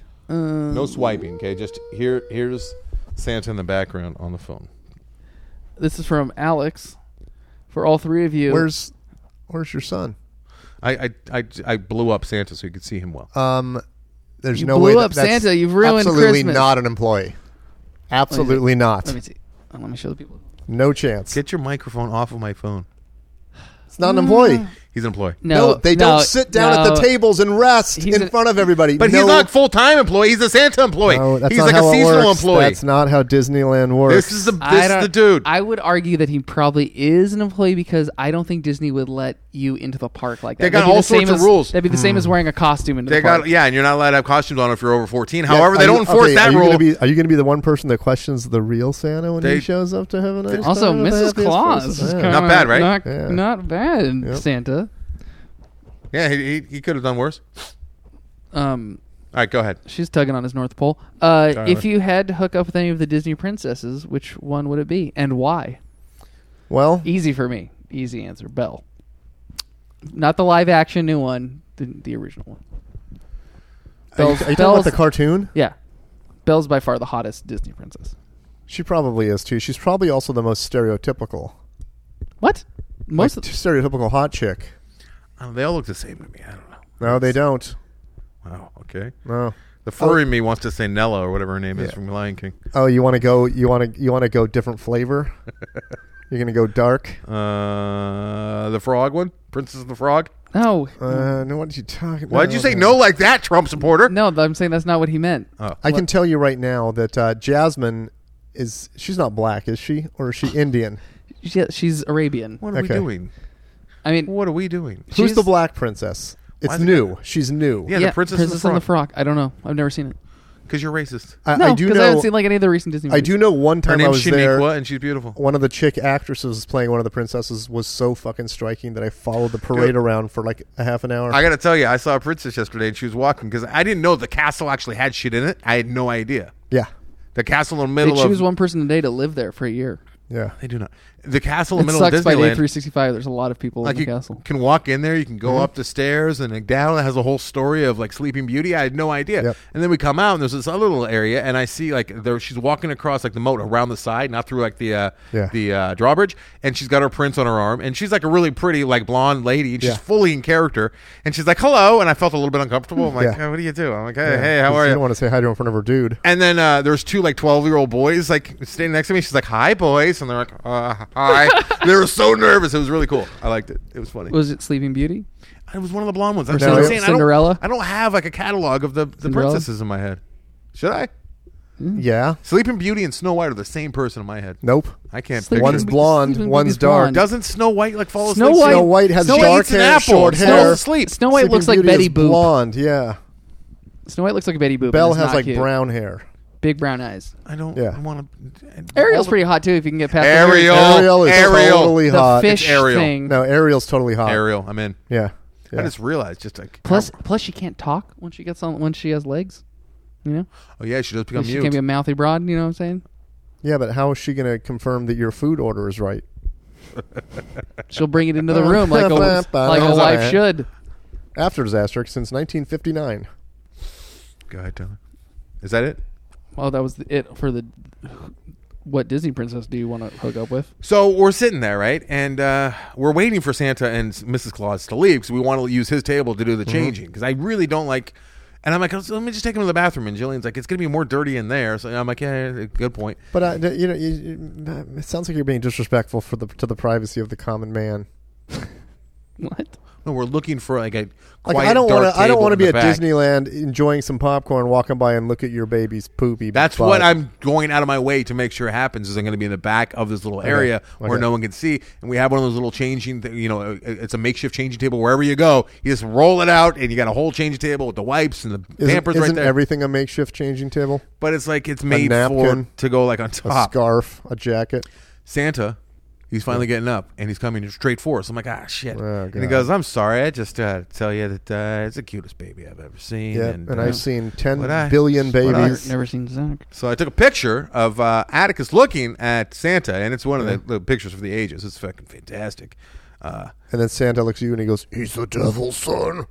Um, No swiping. Okay, just here. Here's Santa in the background on the phone. This is from Alex. For all three of you. Where's Where's your son? I I, I, I blew up Santa so you could see him well. Um, there's You no blew way up that, that's Santa. You've ruined absolutely Christmas. not an employee. Absolutely not. Let me see. Oh, let me show the people. No chance. Get your microphone off of my phone. It's not an employee. He's an employee. No, No, they no, don't sit down at the no. tables and rest He's in a- front of everybody. But no, he's not a full time employee. He's a Santa employee. No, that's he's not like how a it seasonal works. employee. That's not how Disneyland works. This is the I this is don't- the dude. I would argue that he probably is an employee because I don't think Disney would let you into the park like that. They got That'd be all the same sorts of as- rules. That'd be the same as wearing a costume into they the park. got yeah, and you're not allowed to have costumes on if you're over fourteen. Yeah, However, they are don't you- enforce okay, that are you rule. Gonna be, are you going to be the one person that questions the real Santa when They- he shows up to have a nice Also, time with the Missus happiest Claus person? is Yeah. kinda Not bad, right? Not, Yeah. not bad, Yep. Santa. yeah, he, he, he could have done worse. Um, All right, go ahead. she's tugging on his North Pole. Uh, Tyler. if you had to hook up with any of the Disney princesses, which one would it be, and why? Well, Easy for me. Easy answer. Belle. Not the live action new one. The, the original one. are you, Belle's- are you talking Belle's- about the cartoon? Yeah. Belle's by far the hottest Disney princess. She probably is too. She's probably also the most stereotypical. What? Most like, of, stereotypical hot chick. Oh, they all look the same to me. I don't know. No, they don't. Wow. Okay. No. The furry in me wants to say Nella or whatever her name is Yeah. from Lion King. Oh, you want to go? You want to? You want to go different flavor? You're gonna go dark? Uh, the frog one, Princess of the Frog. no. Uh, no. What did you talk about? Why'd you say no like that, Trump supporter? No, I'm saying that's not what he meant. Oh. I can tell you right now that uh, Jasmine is. She's not black, is she? Or is she Indian? She, she's Arabian. What are Okay. we doing? I mean, What are we doing? Who's She's- the black princess? It's Why is it new. got- She's new. Yeah, the Princess, Princess and and the the Frog. Frog. I don't know. I've never seen it. Because you're racist. I, No, I do because know. I haven't seen like any of the recent Disney I movies. do know. One Her time I name's was there. Shaniqua, and she's beautiful. One of the chick actresses playing one of the princesses was so fucking striking that I followed the parade Good. around for like a half an hour. I got to tell you, I saw a princess yesterday, and she was walking because I didn't know the castle actually had shit in it. I had no idea. yeah, The castle in the They middle choose of one person a day to live there for a year. yeah. They do not. the castle in It the middle sucks of by day Disneyland. three sixty-five. There's a lot of people Like in the you castle. can walk in there, you can go Mhm. up the stairs and like down. It has a whole story of like Sleeping Beauty. I had no idea. Yep. And then we come out and there's this other little area, and I see like there she's walking across like the moat around the side, not through like the uh, Yeah. the uh, drawbridge, and she's got her prince on her arm, and she's like a really pretty like blonde lady, and she's Yeah. fully in character, and she's like hello, and I felt a little bit uncomfortable. I'm like, Yeah. "Oh, what do you do? I'm like, hey, Yeah, hey, how 'cause are You you? don't want to say hi to her in front of her dude. And then uh, there's two like twelve year old boys like standing next to me. She's like, "Hi, boys," and they're like, uh, "Hi." They were so nervous. It was really cool. I liked it. It was funny. Was it Sleeping Beauty? It was one of the blonde ones. I'm Or just Cinderella? saying, I Cinderella? don't, I don't have like a catalog of the, the Cinderella? princesses in my head. Should I? Yeah. Sleeping Beauty and Snow White are the same person in my head. Nope. I can't Sleeping picture. One's Beauty- blonde, Sleeping one's Beauty's dark. blonde. Doesn't Snow White like fall Snow asleep? White- Snow White has Snow White dark eats an hair, apple. short Snow hair. asleep. Snow White Sleeping looks like Beauty Betty is Boop. blonde. Yeah. Snow White looks like a Betty Boop. Belle and it's has not like cute. brown hair. Big brown eyes. I don't Yeah. want to. Ariel's pretty hot too. If you can get past Ariel. the, Ariel is Ariel. totally the hot. fish It's Ariel. thing. No, Ariel's totally hot. Ariel. I'm in. Yeah. yeah. I just realized just like Plus, plus she can't talk when she gets on when she has legs. You know, oh yeah, she does become she mute. can't be a mouthy broad. You know what I'm saying? Yeah, but how is she going to confirm that your food order is right? She'll bring it into the room like a like a wife should. After disaster since nineteen fifty-nine. Go ahead, Tyler. Is that it? Well, that was the, it for the. What Disney princess do you want to hook up with? So we're sitting there, right? And uh, we're waiting for Santa and Missus Claus to leave because we want to use his table to do the changing. Because I really don't like. And I'm like, let me just take him to the bathroom. And Jillian's like, it's going to be more dirty in there. So I'm like, yeah, good point. But uh, you know, you, you, it sounds like you're being disrespectful for the to the privacy of the common man. What? No, we're looking for like a Like quiet, I don't dark want to. I don't table want to in be the at back. Disneyland enjoying some popcorn, walking by and look at your baby's poopy. That's butt. what I'm going out of my way to make sure happens. Is I'm going to be in the back of this little area where Okay. no one can see, and we have one of those little changing. Th- you know, it's a makeshift changing table wherever you go. You just roll it out, and you got a whole changing table with the wipes and the Isn't, pampers isn't right there. everything a makeshift changing table? but it's like it's made napkin, for to go like on A top. scarf, a jacket. Santa, he's finally getting up and he's coming straight for us. I'm like, ah, shit. Oh, and he God. goes, I'm sorry. I just uh, tell you that uh, it's the cutest baby I've ever seen. Yeah, and and, uh, I've seen ten what I- billion what I- babies. Never seen Zach. So I took a picture of uh, Atticus looking at Santa, and it's one of the, the pictures for the ages. It's fucking fantastic. Uh, And then Santa looks at you and he goes, "He's the devil's son."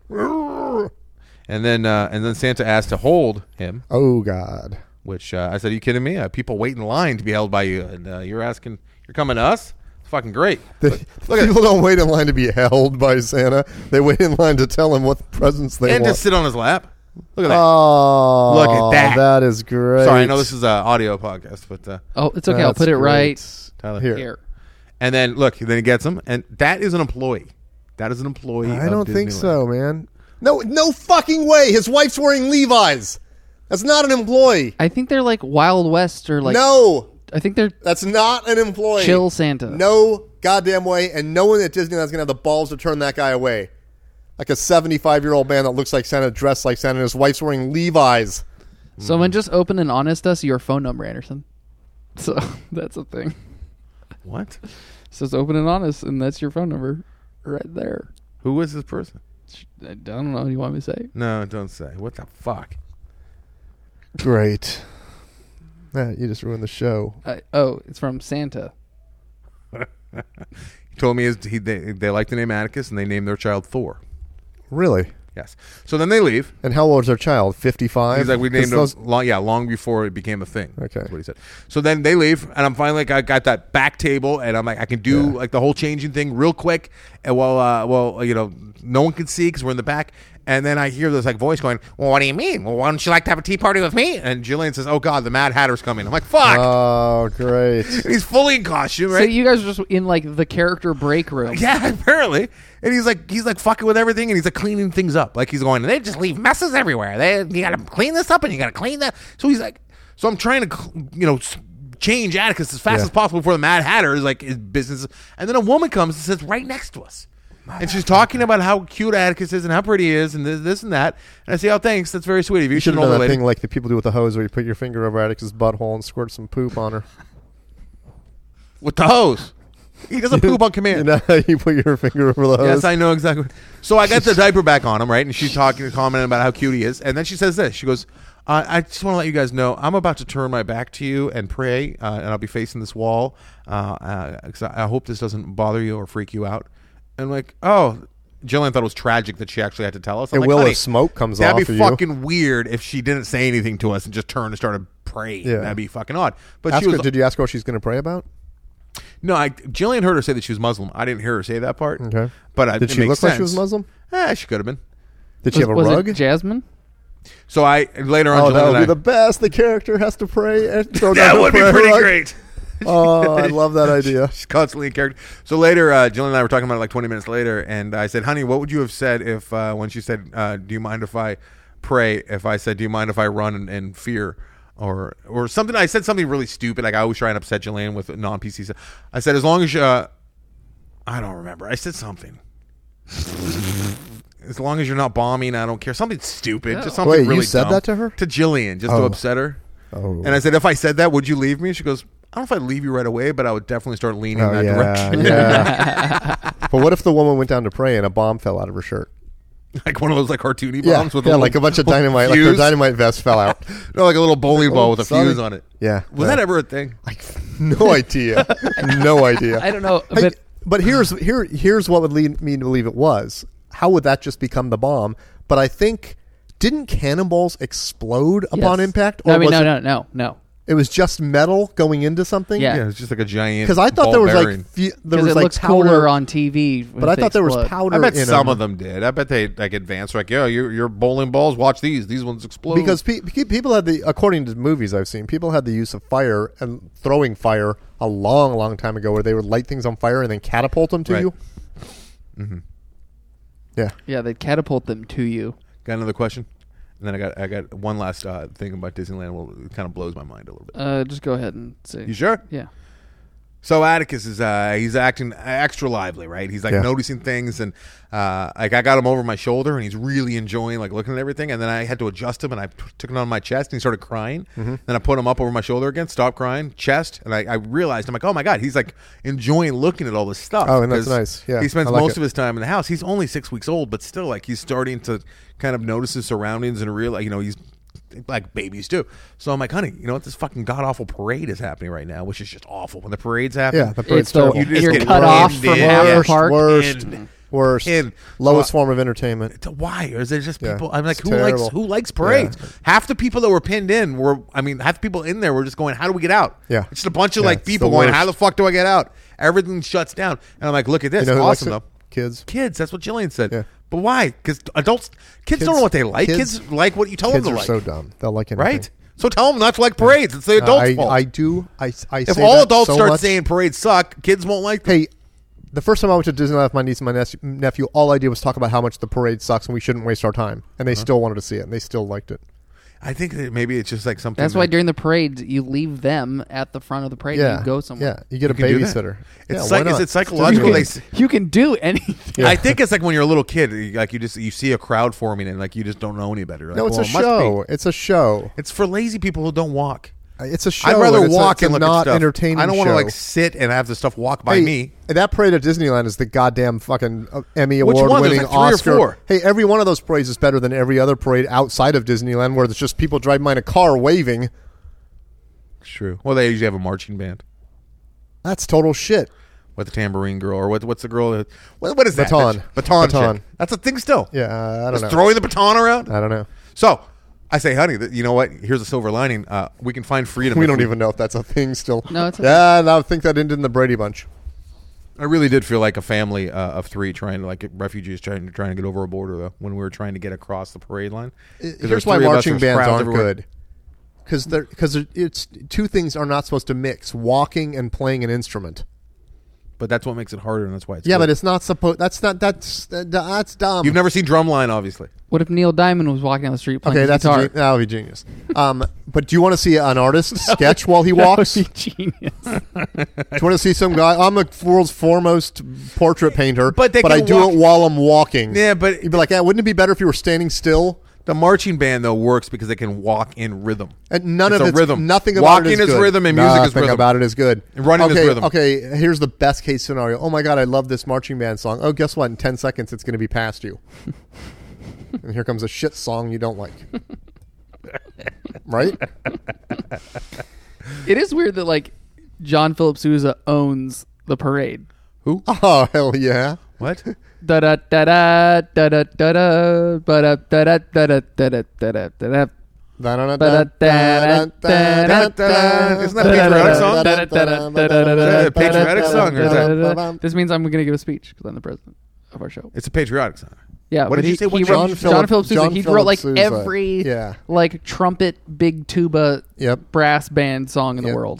and then uh, and then Santa asked to hold him, Oh God! which uh, I said, "Are you kidding me? Uh, people wait in line to be held by you, and uh, you're asking, you're coming to us? It's fucking great." The, look at people don't wait in line to be held by Santa. They wait in line to tell him what presents they and want. just sit on his lap. Look at that. Oh, Look at that. That is great. Sorry, I know this is an audio podcast, but uh, Oh, it's okay. I'll That's put it great. right Tyler. Here. here. And then look, then he gets him, and that is an employee. That is an employee. I of don't think Disneyland. so, man. No, no fucking way. His wife's wearing Levi's. That's not an employee. I think they're like Wild West or like. no, I think they're that's not an employee. Chill Santa. No goddamn way. And no one at Disneyland's gonna have the balls to turn that guy away. Like a seventy-five-year-old man that looks like Santa, dressed like Santa, and his wife's wearing Levi's. Someone just open and honest us your phone number, Anderson. So that's a thing. What? It says open and honest, and that's your phone number right there. Who is this person? I don't know. You want me to say? No, don't say. What the fuck? Great. Yeah, you just ruined the show. Uh, oh, it's from Santa. He told me his, he, they, they like the name Atticus, and they named their child Thor. Really? Yes. So then they leave. And how old is their child? fifty-five? He's like, we named him those, long, yeah, long before it became a thing. Okay. That's what he said. So then they leave, and I'm finally like, I got that back table, and I'm like, I can do Yeah. like the whole changing thing real quick, and while, uh, well, you know, no one can see because we're in the back. And then I hear this like voice going, "Well, what do you mean? Well, why don't you like to have a tea party with me?" And Jillian says, "Oh God, the Mad Hatter's coming." I'm like, "Fuck!" Oh, great. And he's fully in costume, So right? you guys are just in like the character break room. Yeah, apparently. And he's like, he's like fucking with everything, and he's like cleaning things up. Like he's going, they just leave messes everywhere. They, you got to clean this up, and you got to clean that. So he's like, so I'm trying to, you know, s- change Atticus as fast Yeah. as possible before the Mad Hatter is like his business. And then a woman comes and sits right next to us. And she's talking about how cute Atticus is and how pretty he is and this, this and that. And I say, "Oh, thanks. That's very sweet of you." You She's should an have done older that lady. thing like the people do with the hose where you put your finger over Atticus' butthole and squirt some poop on her. With the hose. He doesn't poop on command. You know how you put your finger over the hose? Yes, I know exactly. So I got the diaper back on him, right? And she's talking, commenting about how cute he is. And then she says this. She goes, Uh, I just want to let you guys know I'm about to turn my back to you and pray, uh, and I'll be facing this wall. Uh, uh 'cause I, I hope this doesn't bother you or freak you out. And like, oh, Jillian thought it was tragic that she actually had to tell us. I'm It like, will honey, if smoke comes that'd off be of fucking weird if she didn't say anything to us and just turned and started praying. Yeah. That'd be fucking odd. But you. Ask she was her, did you ask her what she's going to pray about? no. I, Jillian heard her say that she was Muslim. I didn't hear her say that part. Okay. But I, Did it she makes look sense. like she was Muslim? Eh, she could have been. Did she have a was rug? it Jasmine? So I later on. Oh, Jillian that would and be I- the best. The character has to pray. And throw that down a would be prayer pretty rug. great. Oh, I love that idea. She's constantly in character. So later, uh, Jillian and I were talking about it like twenty minutes later, and I said, honey, what would you have said if, uh, when she said, uh, do you mind if I pray? If I said, do you mind if I run in, in fear? Or or something. I said something really stupid. Like I always try and upset Jillian with non-P C stuff. I said, as long as you, uh, I don't remember. I said something. As long as you're not bombing, I don't care. Something stupid. Oh. Just something Wait, you really said dumb. that to her? To Jillian, just to Oh. upset her. Oh. And I said, if I said that, would you leave me? She goes, I don't know if I'd leave you right away, but I would definitely start leaning Oh, in that yeah, direction. yeah. But what if the woman went down to pray and a bomb fell out of her shirt? Like one of those like cartoony Yeah, bombs with yeah, a like a bunch of dynamite. Like fuse. her dynamite vest fell out. No, like a little bowling ball with a Sorry. fuse on it. Yeah. Was yeah. that ever a thing? Like, no idea. No idea. I don't know, Hey, but but here's here here's what would lead me to believe it was. How would that just become the bomb? But I think didn't cannonballs explode upon yes. impact? I mean, was no, it, no, no, no. it was just metal going into something? Yeah. Yeah, it's just like a giant. Because I thought ball there was bearing. like fe- there Because was it like looks powder, cooler on T V. but I thought there was powder. I bet in some them. of them did. I bet they like advanced. Like, yeah, your your bowling balls. Watch these. These ones explode. Because pe- pe- people had the, according to movies I've seen, people had the use of fire and throwing fire a long, long time ago, where they would light things on fire and then catapult them to Right. you. Mhm. Yeah. Yeah, they catapult them to you. Got another question, and then I got I got one last uh, thing about Disneyland. Well, it kind of blows my mind a little bit. Uh, just go ahead and say. You sure? Yeah. So Atticus is uh, he's acting extra lively, right? He's like Yeah. noticing things, and uh, like I got him over my shoulder, and he's really enjoying like looking at everything. And then I had to adjust him, and I t- took him on my chest, and he started crying. Mm-hmm. Then I put him up over my shoulder again, stopped crying, chest, and I, I realized I'm like, oh my god, he's like enjoying looking at all this stuff. Oh, and that's 'Cause nice. Yeah, he spends I like most it. of his time in the house. He's only six weeks old, but still, like he's starting to kind of notice his surroundings and realize, you know, he's like babies do. So I'm like, honey, you know what? This fucking god awful parade is happening right now, which is just awful. When the parades happen, Yeah, the parade's It's the, terrible. You just you're get cut off pinned from in. half the Worst, park. worst, Pinned. worst, Pinned. lowest Well, form of entertainment. To why? Or is there just Yeah, people? I'm like, it's who terrible. likes who likes parades? Yeah. Half the people that were pinned in were, I mean, half the people in there were just going, how do we get out? Yeah. it's just a bunch of Yeah, like it's people the going, worst. how the fuck do I get out? Everything shuts down, and I'm like, look at this, You know who awesome likes though. it? Kids. Kids, that's what Jillian said. Yeah. But why? Because adults, kids, Kids- don't know what they like. kids- Kids, like what you tell Kids them are to like, so dumb. They'll like anything. right? So tell them not to like parades. It's the adults' I, fault. I do. I, I if say all that adults so start much. saying parades suck, kids won't like them. Hey, the first time I went to Disneyland with my niece and my nes- nephew, all I did was talk about how much the parade sucks and we shouldn't waste our time. And they Uh-huh. still wanted to see it, and they still liked it. I think that maybe it's just like something. That's why that- during the parade you leave them at the front of the parade Yeah, and you go somewhere. yeah. You get a can do that. babysitter. It's yeah, psych- why is not? it psychological? You They can, s- you can do anything. Yeah. I think it's like when you're a little kid, you- like you just you see a crowd forming and like you just don't know any better. Like, No, it's well, a it must show. It's a show. be. It's for lazy people who don't walk. It's a show. I'd rather and it's a- walk it's a and look not at stuff. entertaining. I don't want to show. like sit and have the stuff walk by Hey, me. That parade at Disneyland is the goddamn fucking uh, Emmy Which award one? There's winning like three or Oscar. four. Hey, every one of those parades is better than every other parade outside of Disneyland, where it's just people driving by in a car waving. It's true. Well, they usually have a marching band That's total shit. with the tambourine girl, or what, what's the girl? That, what, what is that? Baton. That- Baton. Baton. chick. That's a thing still. Yeah, uh, I don't Just know. throwing the baton around. I don't know. So I say, honey, th- you know what? Here's a silver lining. Uh, we can find freedom. We if don't even know if that's a thing still. No, it's a- yeah. And I think that ended in the Brady Bunch. I really did feel like a family uh, of three trying to like get refugees trying to trying to get over a border though when we were trying to get across the parade line. 'Cause Here's there's why three of us, marching there's bands crowds aren't everywhere. good. Because they're because it's two things are not supposed to mix: walking and playing an instrument. But that's what makes it harder, and that's why it's Yeah, good. but it's not supposed. That's not. That's that, that's dumb. You've never seen Drumline, obviously. What if Neil Diamond was walking down the street playing Okay, his that's a guitar? gen- that would be genius. Um, but do you want to see an artist sketch while he walks? That would be genius. Do you want to see some guy? I'm the world's foremost portrait painter, But they I can do walk- it while I'm walking. Yeah, but You'd be like, yeah, wouldn't it be better if you were standing still? the marching band though works because they can walk in rhythm. And none It's of a it's rhythm. Nothing about Walking it is, is good. rhythm and music is Nothing rhythm. about it is good. And running is okay, rhythm. Okay, here's the best case scenario. Oh my god, I love this marching band song. Oh, guess what? In ten seconds, it's going to be past you. And here comes a shit song you don't like. right? It is weird that like John Philip Sousa owns the parade. Who? Oh hell yeah! What? Da da da da da da da da ba da da da da da da da da da da. Isn't that patriotic song? Is that a patriotic song, or is that? This means I'm going to give a speech because I'm the president of our show. It's a patriotic song. Yeah, What but did you he, say? What he John wrote, Philip- John Philip Sousa. John He Philip wrote like Sousa. every Yeah. like trumpet, big tuba, Yep. brass band song in the Yep. world.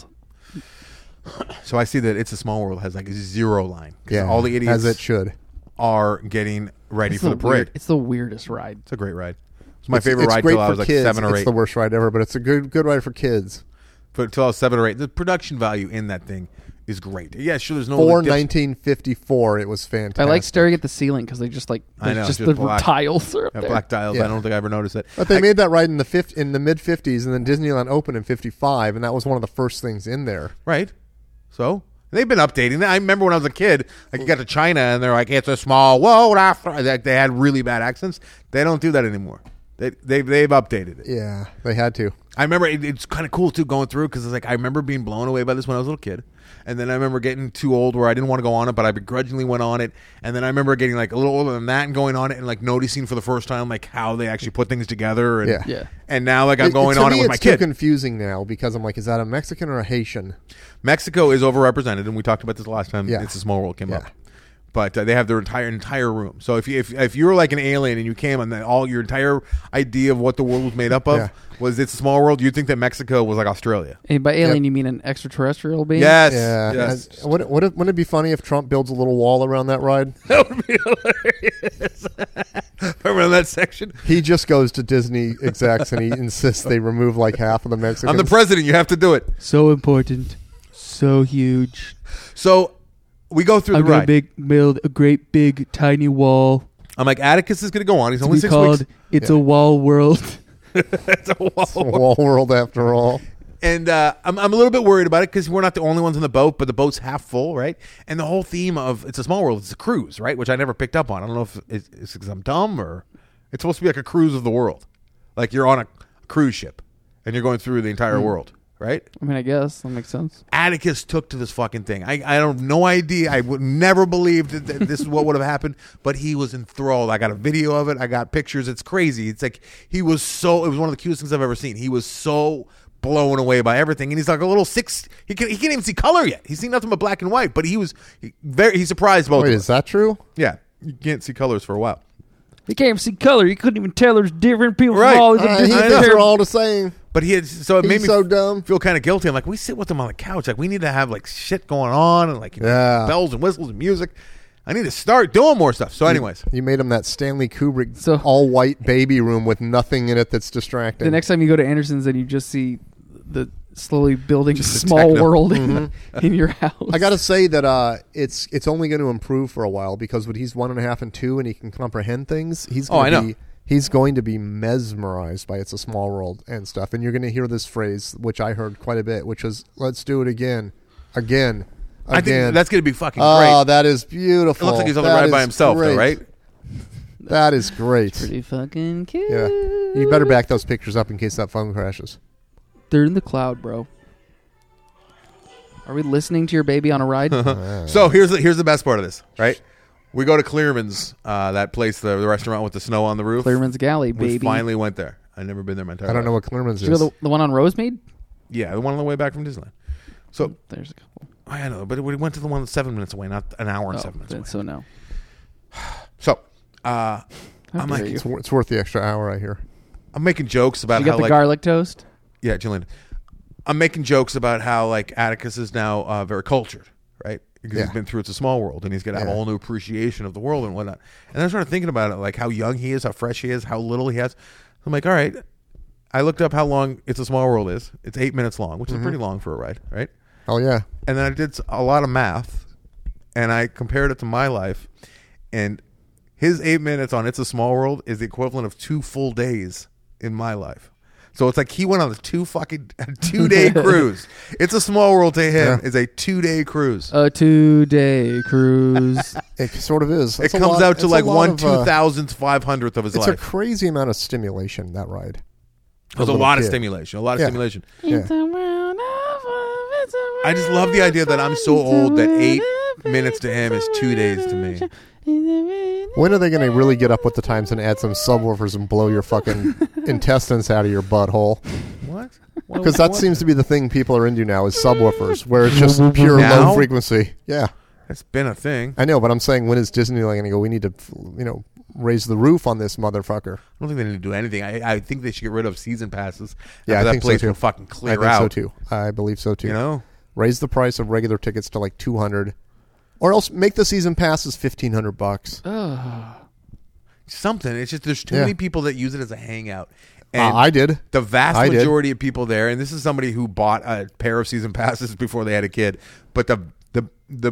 So I see that It's a Small World has like a zero line. 'Cause Yeah. all the idiots as it should. are getting ready It's for the the parade. weird, it's the weirdest ride. It's a great ride. It's my It's- favorite it's ride great till I for was like kids. seven or It's eight. the worst ride ever, but it's a good good ride for kids. But until I was seven or eight, the production value in that thing is great. Yeah, sure. There's no For like, dips- nineteen fifty-four, it was fantastic. I like staring at the ceiling because they just like I know, just, just the black. tiles are up Yeah, there. black tiles. Yeah. I don't think I ever noticed it. But they I- made that ride in the fifth, in the mid fifties, and then Disneyland opened in fifty-five, and that was one of the first things in there. Right. So they've been updating that. I remember when I was a kid, like you got to China and they're like, "It's a small world." After like, they had really bad accents. They don't do that anymore. They they they've updated it. Yeah, they had to. I remember it, it's kind of cool too going through because it's like I remember being blown away by this when I was a little kid, and then I remember getting too old where I didn't want to go on it, but I begrudgingly went on it, and then I remember getting like a little older than that and going on it and like noticing for the first time like how they actually put things together. And, Yeah. Yeah. And now like I'm It- going to on me, it with it's my too kid. confusing now because I'm like, is that a Mexican or a Haitian? Mexico is overrepresented, and we talked about this last time. Yeah. It's a Small World came Yeah. up, but uh, they have their entire entire room. So if you if if you were like an alien and you came and then all your entire idea of what the world was made up of Yeah. was It's a Small World, you'd think that Mexico was like Australia. And by alien, you mean an exterrestrial being? Yes, Yeah. yes. And Would it, would it, wouldn't it be funny if Trump builds a little wall around that ride? That would be hilarious. Remember that section? He just goes to Disney execs and he insists they remove like half of the Mexicans. I'm the president. You have to do it. So important, so huge. So we go through I'm the gonna ride. big, build a great big tiny wall I'm like, Atticus is going to go on. He's to only be six called weeks. "It's Yeah. a Wall World." It's a wall. It's a wall world after all. And uh, I'm, I'm a little bit worried about it because we're not the only ones on the boat, but the boat's half full, right? And the whole theme of It's a Small World is a cruise, right? Which I never picked up on. I don't know if it's because I'm dumb or it's supposed to be like a cruise of the world. Like you're on a cruise ship and you're going through the entire world, right? I mean, I guess that makes sense. Atticus took to this fucking thing. I, I have no idea. I would never believed that, that this is what would have happened, but he was enthralled. I got a video of it. I got pictures. It's crazy. It's like he was so, it was one of the cutest things I've ever seen. He was so blown away by everything. And he's like a little six, he, can, he can't even see color yet. He's seen nothing but black and white, but he was he, very, he surprised both Wait, of is us. that true? Yeah. You can't see colors for a while. You can't even see color. You couldn't even tell there's different people Right. from all these Uh, he different thinks know. they're all the same. But he had, so it He's made me so dumb. feel kind of guilty. I'm like, we sit with them on the couch. Like, we need to have like shit going on and like you know, Yeah. bells and whistles and music. I need to start doing more stuff. So, anyways, You made him that Stanley Kubrick So- all white baby room with nothing in it that's distracting. The next time you go to Anderson's and you just see the slowly building Just the small techno. world in, in your house. I got to say that uh, it's it's only going to improve for a while because when he's one and a half and two and he can comprehend things, he's Oh, going I to know. be he's going to be mesmerized by It's a Small World and stuff. And you're going to hear this phrase, which I heard quite a bit, which was "Let's do it again, again, I again." think that's going to be fucking oh, great. that is It beautiful. looks like he's on the That ride by is himself, great. though, right? That is great. Pretty fucking cute. Yeah, you better back those pictures up in case that phone crashes. They're in the cloud, bro. Are we listening to your baby on a ride? So here's the, here's the best part of this, right? We go to Clearman's, uh, that place, the, the restaurant with the snow on the roof. Clearman's Galley, We baby. finally went there. I've never been there my entire I don't know life. what Clearman's Did you is. go to the, the one on Rosemead? Yeah, the one on the way back from Disneyland. So There's a couple. I know, but we went to the one that's seven minutes away, not an hour and Oh, seven minutes then away. so no. So uh, How I'm dare like, you. It's, wor- it's worth the extra hour, I hear. I'm making jokes about You got how the like garlic toast? yeah, Jillian. I'm making jokes about how like Atticus is now uh, very cultured, right? Because Yeah. he's been through It's a Small World, and he's gonna have Yeah. a whole new appreciation of the world and whatnot. And I started thinking about it, like how young he is, how fresh he is, how little he has. I'm like, all right. I looked up how long It's a Small World is. It's eight minutes long, which Mm-hmm. is pretty long for a ride, right? Oh, yeah. And then I did a lot of math, and I compared it to my life, and his eight minutes on It's a Small World is the equivalent of two full days in my life. So it's like he went on a two fucking a two day cruise. It's a Small World to him Yeah. is a two day cruise. A two-day cruise. It sort of is. it It's a comes lot- out to it's a like lot one of, two uh, thousandth five hundredth of his It's life. a crazy amount of stimulation, that ride. There's a little lot of kid. stimulation. A lot of Yeah. stimulation. Yeah. It's a world of love, it's a I just world love the idea that I'm so of fun, old that it's a eight world of minutes to him is it's a two days to world me. of- When are they going to really get up with the times and add some subwoofers and blow your fucking intestines out of your butthole? What? Because that What? seems to be the thing people are into now is subwoofers, where it's just pure Now? low frequency. Yeah, It's been a thing. I know, but I'm saying, when is Disneyland going to go, we need to, you know, raise the roof on this motherfucker? I don't think they need to do anything. I, I think they should get rid of season passes. Yeah, I that think so place too. will fucking I clear think out. so too. I believe so too. You know, Raise the price of regular tickets to like two hundred, or else make the season passes fifteen hundred bucks. Ugh. something. It's just there's too Yeah. many people that use it as a hangout. Uh, And I did. the vast I did. majority of people there, and this is somebody who bought a pair of season passes before they had a kid, but the the the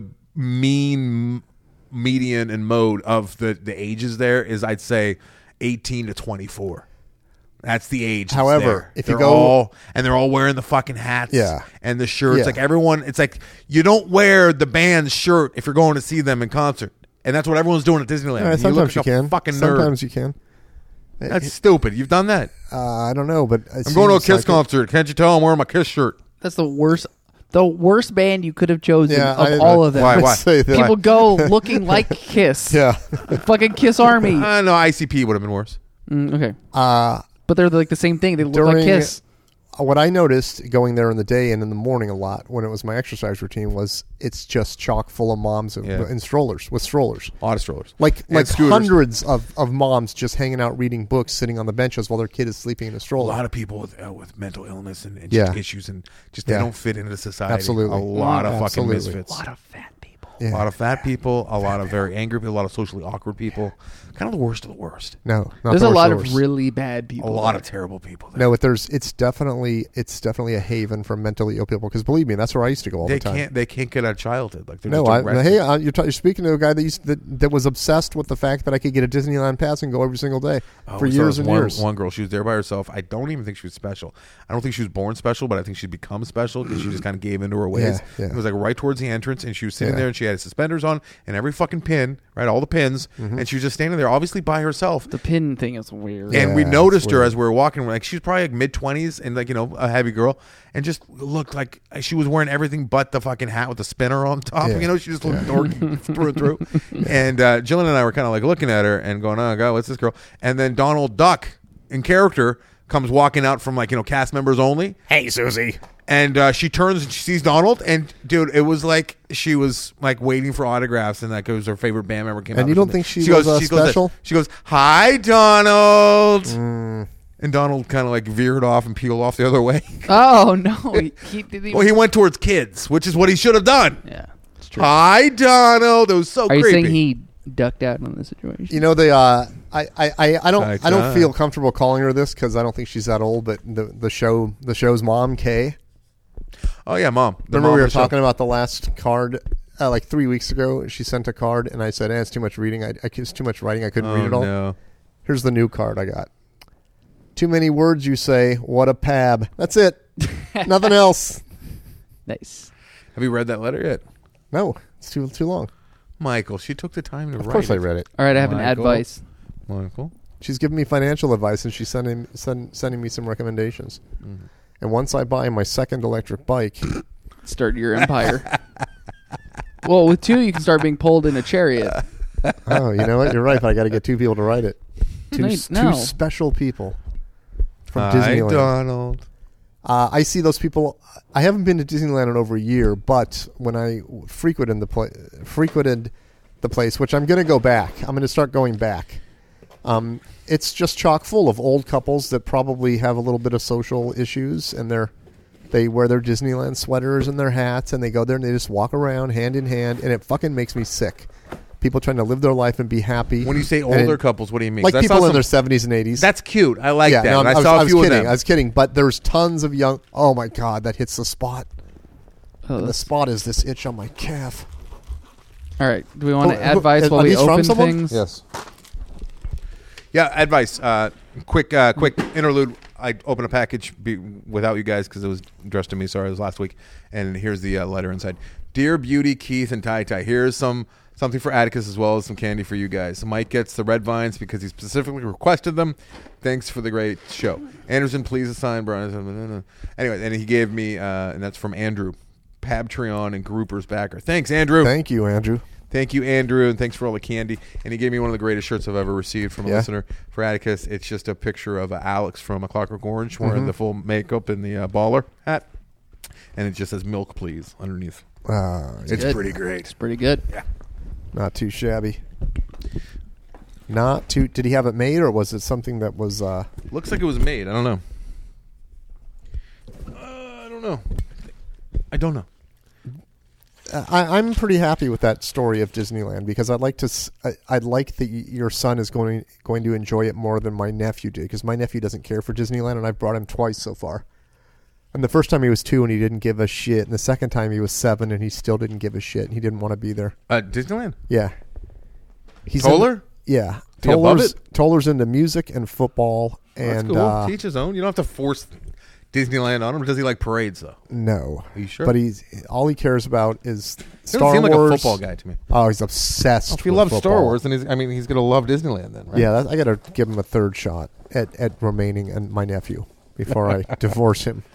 mean median and mode of the the ages there is, I'd say, eighteen to twenty-four. That's the age. that's However, there. if you They're go- all, and they're all wearing the fucking hats, Yeah. and the shirts. Yeah. Like everyone, it's like you don't wear the band's shirt if you're going to see them in concert, and that's what everyone's doing at Disneyland. Uh, you sometimes look you like a can. fucking nerd. Sometimes you can. That's stupid. You've done that. Uh, I don't know, but it I'm going to a seems Kiss like it- concert. Can't you tell I'm wearing my Kiss shirt? That's the worst. The worst band you could have chosen Yeah, of I- all of them. Why? Why? Say that. People go looking like Kiss. Yeah. Fucking Kiss Army. Uh, no, I C P would have been worse. Mm, okay. Uh, But they're like the same thing. They look during like Kiss. what I noticed going there in the day and in the morning a lot when it was my exercise routine was it's just chock full of moms and, Yeah. and strollers with strollers. A lot of strollers. Like And like scooters. hundreds of, of moms just hanging out reading books, sitting on the benches while their kid is sleeping in a A stroller. lot of people with uh, with mental illness and, and Yeah. just issues and just they Yeah. don't fit into society. Absolutely. A lot of fucking Absolutely. misfits. A lot of fat people. Yeah. A lot of fat people, a lot of very angry people, a lot of socially awkward people. Kind of the worst of the worst. No, not There's the a worst lot of of the worst. really bad people. A lot there. of terrible people. There. No, but there's it's definitely it's definitely a haven for mentally ill people because believe me, that's where I used to go all they the time. can't. They can't get out of childhood. Like they're No, just I, arrested. hey, uh, you're, t- you're speaking to a guy that used that, that was obsessed with the fact that I could get a Disneyland pass and go every single day Oh, for we saw years this and one, years. One girl, she was there by herself. I don't even think she was special. I don't think she was born special, but I think she'd become special because she just kind of gave into her ways. Yeah, yeah. It was like right towards the entrance, and she was sitting Yeah. there, and she had suspenders on, and every fucking pin, right, all the pins, Mm-hmm. and she was just standing there, obviously by herself. The pin thing is weird. And we Yeah, noticed it's her weird. as we were walking. We're like, she's probably like mid twenties and like you know a heavy girl, and just looked like she was wearing everything but the fucking hat with the spinner on top. Yeah. You know, she just looked dorky through and through. And uh, Jillian and I were kind of like looking at her and going, "Oh God, what's this girl?" And then Donald Duck, in character, comes walking out from like you know cast members only. Hey, Susie. And uh, she turns and she sees Donald, and dude, it was like she was like waiting for autographs, and like it was her favorite band member came out. And or you don't something. think she was, uh, she goes this. special? She goes, "Hi, Donald." Mm. And Donald kind of like veered off and peeled off the other way. Oh no, he, he didn't. Even, Well, he went towards kids, which is what he should have done. yeah, it's true. Hi, Donald. It was so Are creepy. you saying he ducked out on the situation? You know the uh, I, I, I, I don't Hi, I don't John. feel comfortable calling her this because I don't think she's that old. But the the show the show's mom Kay. Oh yeah, mom. The Remember mom we were of the show. talking about the last card uh, like three weeks ago. She sent a card and I said, eh, "It's too much reading. I, I it's too much writing. I couldn't Oh, read it all." no. Here's the new card I got. Too many words, you say. What a pab. That's it. Nothing else. Nice. Have you read that letter yet, No, it's too too long. Michael? She took the time to Of write. course I it. read it. All right, I have an Michael. advice. Michael. She's giving me financial advice and she's sending send, sending me some recommendations. Mm-hmm. And once I buy my second electric bike, Start your empire. Well, with two, you can start being pulled in a chariot. oh, you know what? You're right, but I got to get two people to write it. Two, No, you- s- no. two special people from Hi, Disneyland. Donald. Uh, I see those people. I haven't been to Disneyland in over a year, but when I frequented the pla- frequented the place, which I'm going to go back, I'm going to start going back. Um, it's just chock full of old couples that probably have a little bit of social issues, and they're they wear their Disneyland sweaters and their hats, and they go there and they just walk around hand in hand, and it fucking makes me sick. People trying to live their life and be happy. When you say And older it- couples, what do you mean? like 'Cause I people saw in some- their seventies and eighties. That's cute. I like that. no, And I, I, was, saw I a was few kidding. of them. I was kidding, but there's tons of young. Oh my god, that hits the spot. Oh, And the that's- spot is this itch on my calf. all right. Do we want Oh, to who- advise are while we these from open someone? things? Yes. Yeah, advice. Uh, quick, uh, quick interlude. I opened a package be, without you guys because it was addressed to me. Sorry, it was last week. And here's the uh, letter inside. Dear Beauty, Keith, and Tai Tai, here's some something for Atticus as well as some candy for you guys. Mike gets the red vines because he specifically requested them. Thanks for the great show. Anderson, please assign Brian. Anyway, and he gave me, uh, and that's from Andrew, Pabtreon and Groupers backer. Thanks, Andrew. Thank you, Andrew. Thank you, Andrew, and thanks for all the candy. And he gave me one of the greatest shirts I've ever received from a Yeah. listener for Atticus. It's just a picture of uh, Alex from A Clockwork Orange wearing Mm-hmm. the full makeup and the uh, baller hat. And it just says milk, please, underneath. Uh, It's good. pretty great. It's pretty good. not too shabby. Not too. Did he have it made, or was it something that was? Uh, Looks like it was made. I don't know. Uh, I don't know. I don't know. I, I'm pretty happy with that story of Disneyland because I'd like to. s- I, I'd like that y- your son is going going to enjoy it more than my nephew did because my nephew doesn't care for Disneyland, and I've brought him twice so far. And the first time he was two and he didn't give a shit, and the second time he was seven and he still didn't give a shit, and he didn't want to be there. Uh, Disneyland? Yeah, he's Toller? in- yeah, Do you love Toller's, it? Toller's into music and football, Well, that's and cool. uh, Teach his own. You don't have to force Disneyland on him. Does he like parades, though? no. Are you sure? But he's all he cares about is He Star doesn't seem Wars. like a football guy to me. Oh, he's obsessed. Well, if he with loves football. Star Wars, then he's, I mean, he's going to love Disneyland then, right? Yeah, that, I got to give him a third shot at, at remaining and my nephew before I divorce him.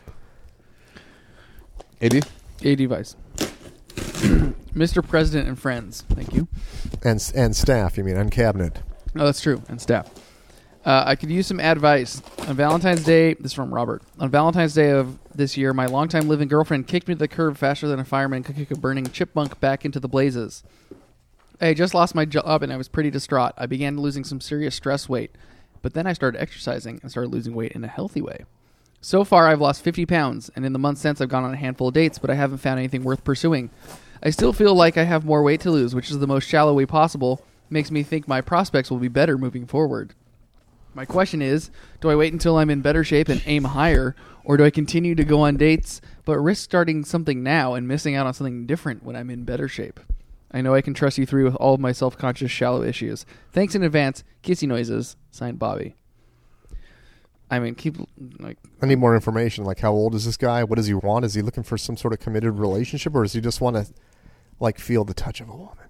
Eddie? A device. Mister President and friends. Thank you. And and staff, you mean, and cabinet. No, that's true. And staff. Uh, I could use some advice. On Valentine's Day, this is from Robert. On Valentine's Day of this year, my longtime living girlfriend kicked me to the curb faster than a fireman could kick a burning chipmunk back into the blazes. I had just lost my job and I was pretty distraught. I began losing some serious stress weight, but then I started exercising and started losing weight in a healthy way. So far, I've lost fifty pounds, and in the months since, I've gone on a handful of dates, but I haven't found anything worth pursuing. I still feel like I have more weight to lose, which is the most shallow way possible. Makes me think my prospects will be better moving forward. My question is, do I wait until I'm in better shape and aim higher, or do I continue to go on dates but risk starting something now and missing out on something different when I'm in better shape? I know I can trust you three with all of my self-conscious shallow issues. Thanks in advance. Kissy noises. Signed, Bobby. I mean, keep like I need more information. Like, how old is this guy? What does he want? Is he looking for some sort of committed relationship, or does he just want to, like, feel the touch of a woman?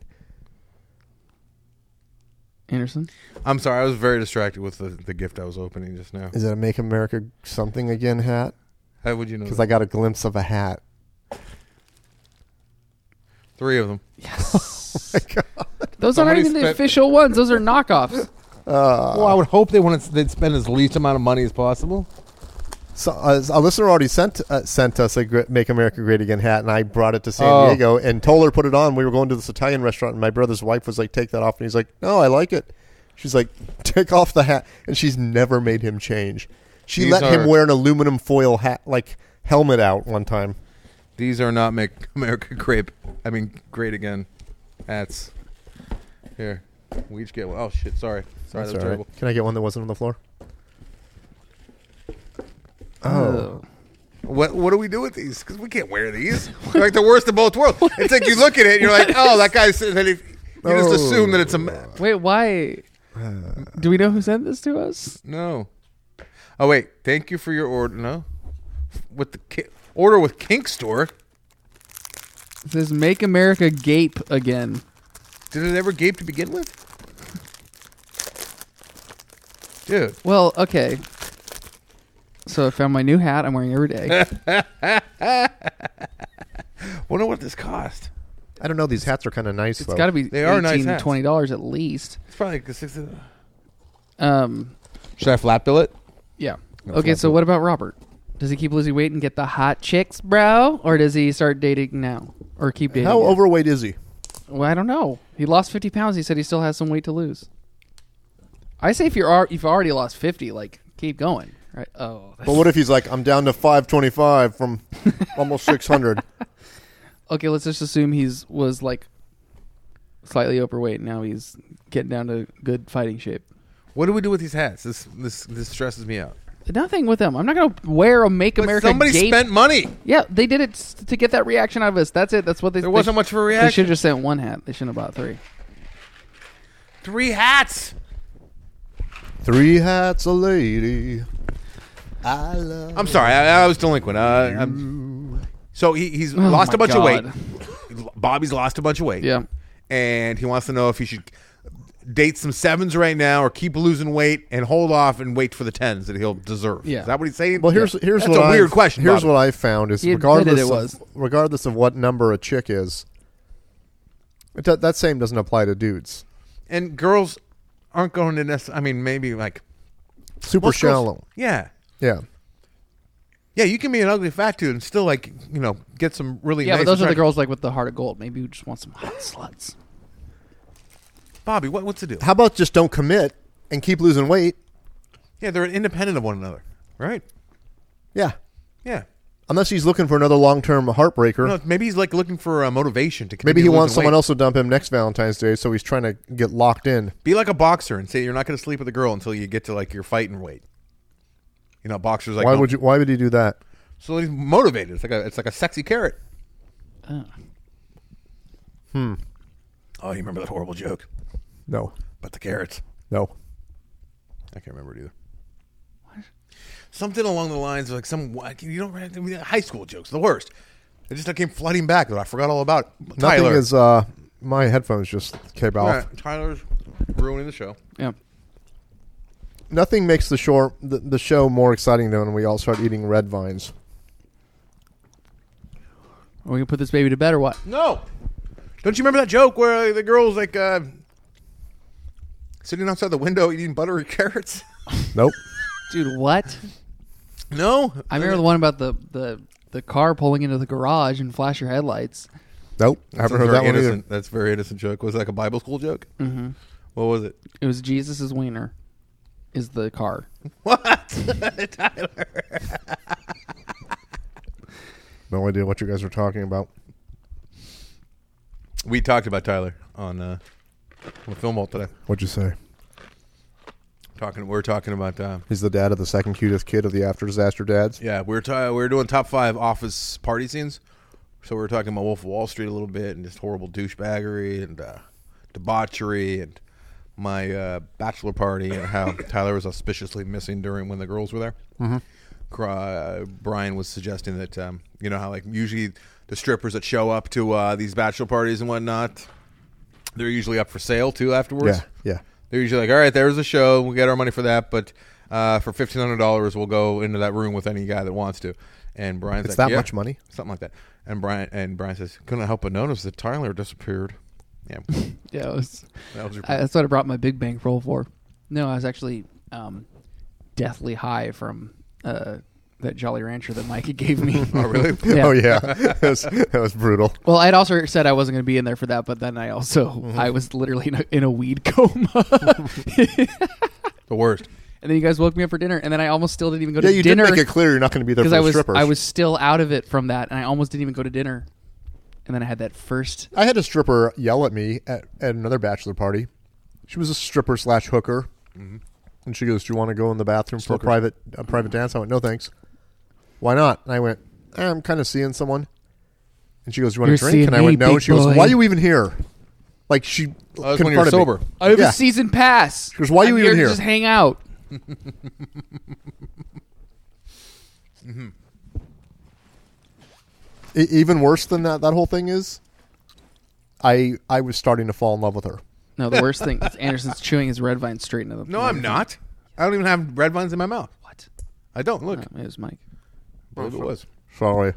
Anderson. I'm sorry. I was very distracted with the, the gift I was opening just now. Is it a Make America Something Again hat? How would you know? Because that? I got a glimpse of a hat. Three of them. Yes. My God. Those Somebody aren't even the spent- official ones. Those are knockoffs. well, I would hope they want to they'd spend as least amount of money as possible. So uh, a listener already sent uh, sent us a gr- "Make America Great Again" hat, and I brought it to San Oh. Diego. And Toller put it on. We were going to this Italian restaurant, and my brother's wife was like, "Take that off," and he's like, "No, I like it." She's like, "Take off the hat," and she's never made him change. She These let are- him wear an aluminum foil hat, like helmet, out one time. These are not Make America Great. I mean, great again. Hats. Here, we each get one. Oh shit! Sorry, sorry, That's that was all right. terrible. Can I get one that wasn't on the floor? Oh. What What do we do with these? Because we can't wear these. They're like the worst of both worlds. It's like you look at it, and you're like, oh, that guy's. And he, you just Oh. assume that it's a ma- Wait, why? Do we know who sent this to us? no. Oh wait, thank you for your order. No, with the ki- order with Kink Store. It says "Make America Gape Again." Did it ever gape to begin with? Dude. Well, okay. So I found my new hat. I'm wearing every day. Wonder what this cost. I don't know. These hats are kind of nice, It's though. got to be They are nice eighteen, hats. twenty dollars at least. It's probably like the six. Um, Should I flat bill it? yeah. No, Okay, flat so bill. what about Robert? Does he keep losing weight and get the hot chicks, bro, or does he start dating now, or keep dating? How now? overweight is he? Well, I don't know. He lost fifty pounds. He said he still has some weight to lose. I say if you're al- if you've already lost fifty, like keep going, right? Oh, But what if he's like, I'm down to five twenty-five from almost six hundred? okay. Let's just assume he's was like slightly overweight. Now he's getting down to good fighting shape. What do we do with these hats? This this this stresses me out. Nothing with them. I'm not gonna wear a Make But America. somebody Gape. spent money. Yeah, they did it s- to get that reaction out of us. That's it. That's what they. There they wasn't sh- much of a They should reaction. have just sent one hat. They shouldn't have bought three. Three hats. Three hats a lady. I love I'm sorry, I, I was delinquent. Uh, I'm, so he, he's Oh lost my a bunch God. of weight. Bobby's lost a bunch of weight. Yeah. And he wants to know if he should date some sevens right now or keep losing weight and hold off and wait for the tens that he'll deserve. Yeah. Is that what he's saying? Well, here's Yeah. here's That's what a weird I've- question. Here's Bobby. what I found is He admitted regardless it of, was. regardless of what number a chick is, it, do- that same doesn't apply to dudes. And girls aren't going to necessarily. I mean, maybe like Super most girls- shallow. yeah. Yeah. Yeah, you can be an ugly fat dude and still like you know get some really Yeah, nice but those are the attract- girls like with the heart of gold. Maybe you just want some hot sluts. Bobby, what, what's the deal? How about just don't commit and keep losing weight? Yeah, they're independent of one another, right? Yeah. Yeah. Unless he's looking for another long-term heartbreaker. No, maybe he's like looking for uh, motivation to. Maybe continue he losing wants someone weight. else to dump him next Valentine's Day, so he's trying to get locked in. Be like a boxer and say you're not going to sleep with a girl until you get to like your fighting weight. You know, boxers like why no- would you? Why would he do that? So he's motivated. It's like a it's like a sexy carrot. Oh. Hmm. Oh, you remember that horrible joke No. about the carrots? No. I can't remember it either. What? Something along the lines of like some you don't I mean, high school jokes, the worst. It just came flooding back. I forgot all about it. Nothing Tyler. is. Uh, my headphones just came off. Right, Tyler's ruining the show. Yeah. Nothing makes the show the, the show more exciting than when we all start eating red vines. Are we gonna put this baby to bed or what? No. Don't you remember that joke where the girl's like uh, sitting outside the window eating buttery carrots? Nope. Dude, what? No. I remember the one about the, the, the car pulling into the garage and flash your headlights. Nope. I That's haven't a heard very that one either. innocent, That's a very innocent joke. Was it like a Bible school joke? Mm-hmm. What was it? It was Jesus's wiener is the car. What? Tyler. No idea what you guys are talking about. We talked about Tyler on uh, on the film vault today. What'd you say? Talking, we were talking about. Uh, He's the dad of the second cutest kid of the after disaster dads. yeah, we were ta- we were doing top five office party scenes. So we were talking about Wolf of Wall Street a little bit and just horrible douchebaggery and uh, debauchery and my uh, bachelor party and how Tyler was auspiciously missing during when the girls were there. Mm-hmm. Uh, Brian was suggesting that um, you know how like usually the strippers that show up to uh, these bachelor parties and whatnot, they're usually up for sale too afterwards. Yeah, yeah. They're usually like, all right, there's a show, we'll get our money for that, but uh, for fifteen hundred dollars, we'll go into that room with any guy that wants to. And Brian's It's like, that yeah, much money? something like that. And Brian and Brian says, couldn't help but notice that Tyler disappeared. Yeah, Yeah, it was, that was your I, that's what I brought my big bank roll for. No, I was actually um, deathly high from uh, that Jolly Rancher that Mikey gave me. Oh, really? Yeah. Oh yeah, that was, that was brutal. Well, I'd also said I wasn't going to be in there for that, but then I also Mm-hmm. I was literally in a, in a weed coma. The worst. And then you guys woke me up for dinner, and then I almost still didn't even go Yeah, to you dinner did make it clear you're not going to be there for because the I was strippers. I was still out of it from that, and I almost didn't even go to dinner. And then I had that first. I had a stripper yell at me at, at another bachelor party. She was a stripper slash hooker, Mm-hmm. and she goes, "Do you want to go in the bathroom for a Stalker. private a private dance?" I went, "No, thanks." Why not? And I went, eh, "I'm kind of seeing someone." And she goes, "You want You're to drink?" seeing And I me, went, "No." big And she goes, boy. "Why are you even here?" Like she Oh, that's when confronted you're me. sober. I have Yeah. a season pass. She goes, "Why are you I'm even here here?" to just hang out. E- even worse than that, that whole thing is, I I was starting to fall in love with her. No, the worst thing is Anderson's chewing his red vine straight into the. No, I'm not. I don't even have red vines in my mouth. What? I don't. Look. No, it was Mike. I believe it was. Sorry.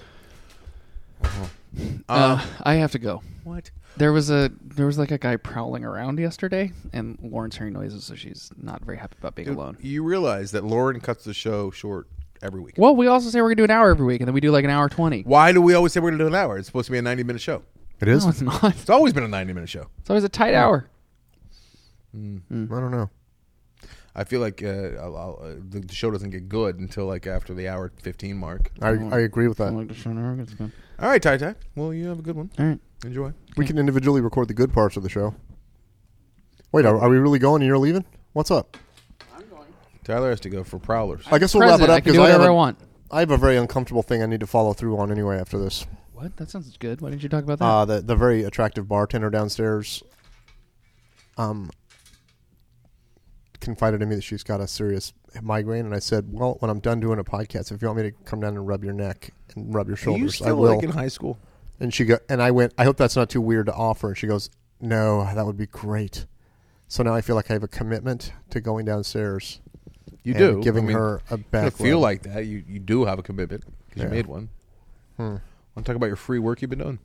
Uh, I have to go. What? There was a there was like a guy prowling around yesterday, and Lauren's hearing noises, so she's not very happy about being Dude, alone. you realize that Lauren cuts the show short every week. Well, we also say we're gonna do an hour every week, and then we do like an hour twenty. Why do we always say we're going to do an hour? It's supposed to be a ninety minute show. It is. No, it's not. It's always been a ninety minute show. It's always a tight hour. I don't know. I feel like uh, I'll, I'll, uh, the, the show doesn't get good until like after the hour fifteen mark. I I agree with I that. like the show an hour. It's good. All right, Tai Tai. Well, you have a good one. All right. Enjoy. We can individually record the good parts of the show. Wait, are, are we really going and you're leaving? What's up? Tyler has to go for Prowlers. I guess we'll wrap it President, I up can because do I have whatever I a, want. I have a very uncomfortable thing I need to follow through on anyway after this. What? That sounds good. Why didn't you talk about that? Uh, the the very attractive bartender downstairs, um, confided in me that she's got a serious migraine, and I said, "Well, when I'm done doing a podcast, if you want me to come down and rub your neck and rub your Are shoulders, you I still will." like in high school? And she go, and I went, "I hope that's not too weird to offer." And she goes, "No, that would be great." So now I feel like I have a commitment to going downstairs. You and do giving I mean, her a you back. feel rub. like that. You you do have a commitment because Yeah. you made one. Hmm. Want to talk about your free work you've been doing?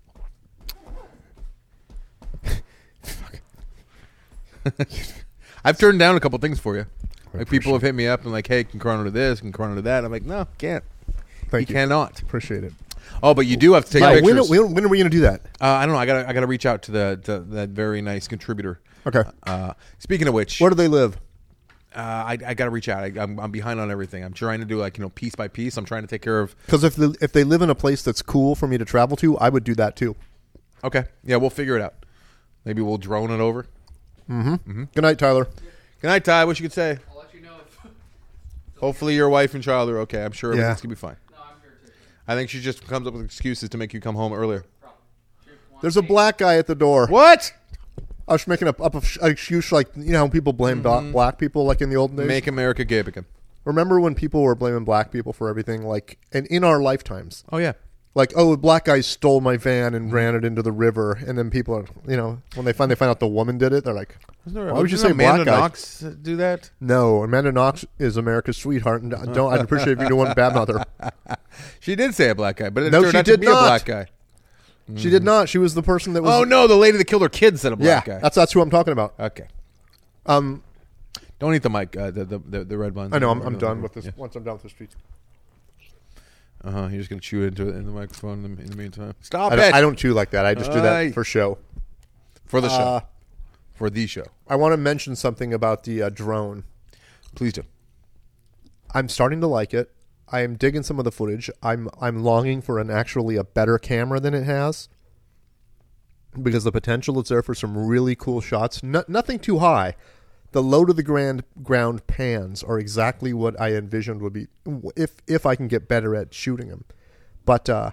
I've turned down a couple things for you. Like people have hit me up and like, hey, can Corona do this? Can Corona do that? I'm like, no, can't. Thank you you. cannot. Appreciate it. Oh, but you do have to take Yeah, when, pictures. when, when are we going to do that? uh, I don't know. I gotta I gotta reach out to the to that very nice contributor. Okay. Uh, speaking of which, Where do they live? uh, I I gotta reach out. I, I'm I'm behind on everything. I'm trying to do like you know piece by piece. I'm trying to take care of. Because if the, if they live in a place that's cool for me to travel to, I would do that too. Okay, yeah, we'll figure it out. Maybe we'll drone it over. Mm-hmm. Good night, Tyler. Good night, Ty. What you could say? I'll let you know if. Hopefully, your wife and child are okay. I'm sure Yeah. everything's gonna be fine. No, I'm here too. I think she just comes up with excuses to make you come home earlier. There's a black guy at the door. What? I was making up, up an excuse like, you know, how people blame Mm-hmm. do- black people like in the old days. Make America gay again. Remember when people were blaming black people for everything? Like, and in our lifetimes, Oh yeah. like, oh, black guy stole my van and ran it into the river, and then people are, you know, when they find they find out the woman did it, they're like, Wasn't there, why would you wasn't say Amanda black guy? Knox uh, do that? No, Amanda Knox is America's sweetheart, and don't I'd appreciate if you knew one bad mother. She did say a black guy, but it No, turned she out to did be not. a black guy. She did not. She was the person that was. Oh no, the lady that killed her kids said a yeah, black guy. that's that's who I'm talking about. Okay. Um, Don't eat the mic. Uh, the, the the the red ones. I know. I'm, I'm done with this. Once I'm done with this speech, Uh huh. You're just gonna chew into it in the microphone in the, in the meantime. Stop I it. don't, I don't chew like that. I just do Aye. that for show. For the show. Uh, For the show. I want to mention something about the uh, drone. Please do. I'm starting to like it. I am digging some of the footage. I'm I'm longing for an actually a better camera than it has, because the potential is there for some really cool shots. No, nothing too high. The low to the grand ground pans are exactly what I envisioned would be if if I can get better at shooting them. But uh,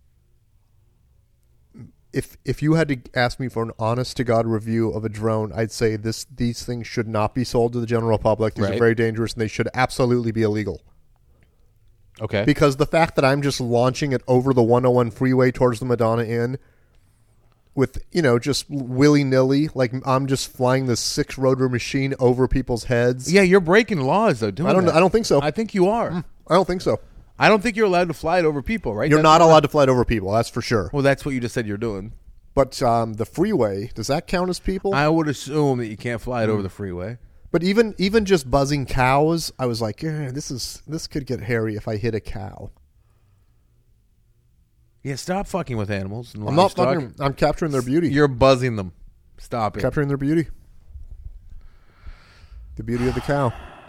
if if you had to ask me for an honest to God review of a drone, I'd say this these things should not be sold to the general public. These Right. are very dangerous, and they should absolutely be illegal. Okay. Because the fact that I'm just launching it over the one oh one freeway towards the Madonna Inn with, you know, just willy-nilly, like I'm just flying this six-rotor machine over people's heads. yeah, you're breaking laws though. Doing I don't that. I don't think so. I think you are. I don't think so. I don't think you're allowed to fly it over people, right? You're That's- not allowed to fly it over people, that's for sure. Well, that's what you just said you're doing. But um, the freeway, does that count as people? I would assume that you can't fly it over the freeway. But even even just buzzing cows, I was like, eh, this is this could get hairy if I hit a cow. Yeah, stop fucking with animals. And I'm not livestock. fucking, I'm capturing their beauty. You're buzzing them. Stop it. capturing their beauty. The beauty of the cow.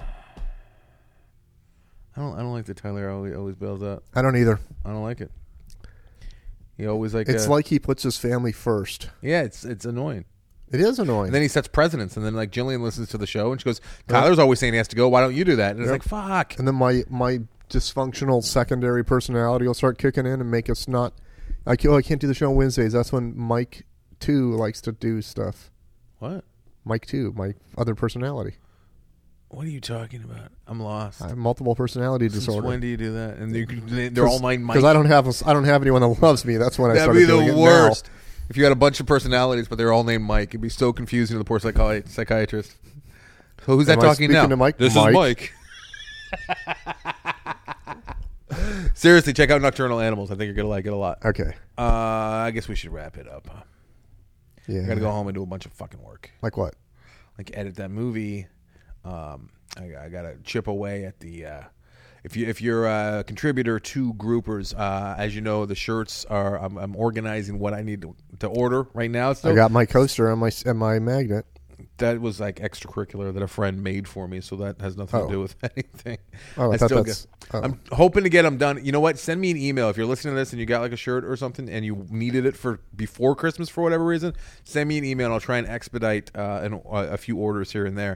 I don't. I don't like that Tyler always, always bails out. I don't either. I don't like it. He always like. It's uh, like he puts his family first. yeah, it's it's annoying. It is annoying. And then he sets precedents, and then like Jillian listens to the show, and she goes, "Tyler's always saying he has to go. Why don't you do that?" And it's Yep. like, "Fuck." And then my my dysfunctional secondary personality will start kicking in and make us not. I can't, oh, I can't do the show on Wednesdays. That's when Mike two likes to do stuff. What? Mike two, my other personality. What are you talking about? I'm lost. I have multiple personality Since disorder. when do you do that? And you, can- they're all named Mike. Because I don't have a- I don't have anyone that loves me. That's when I That'd started be doing the it worst. If you had a bunch of personalities, but they're all named Mike, it'd be so confusing to the poor psychi- psychiatrist. So who's Am that I talking speaking now? to Mike? This Mike. is Mike. Seriously, check out Nocturnal Animals. I think you're gonna like it a lot. Now. Okay. Uh, I guess we should wrap it up. Huh? Yeah. I gotta go home and do a bunch of fucking work, Like what? like edit that movie. Um, I, I gotta chip away at the. Uh, if you if you're a contributor to Groupers, uh, as you know, the shirts are. I'm, I'm organizing what I need to, to order right now. So I got my coaster and my and my magnet. that was like extracurricular that a friend made for me, so that has nothing Oh. to do with anything. Oh, I thought still that's- get- oh. I'm hoping to get them done. You know what? Send me an email if you're listening to this and you got like a shirt or something and you needed it for before Christmas for whatever reason. Send me an email and I'll try and expedite uh, an, uh, a few orders here and there.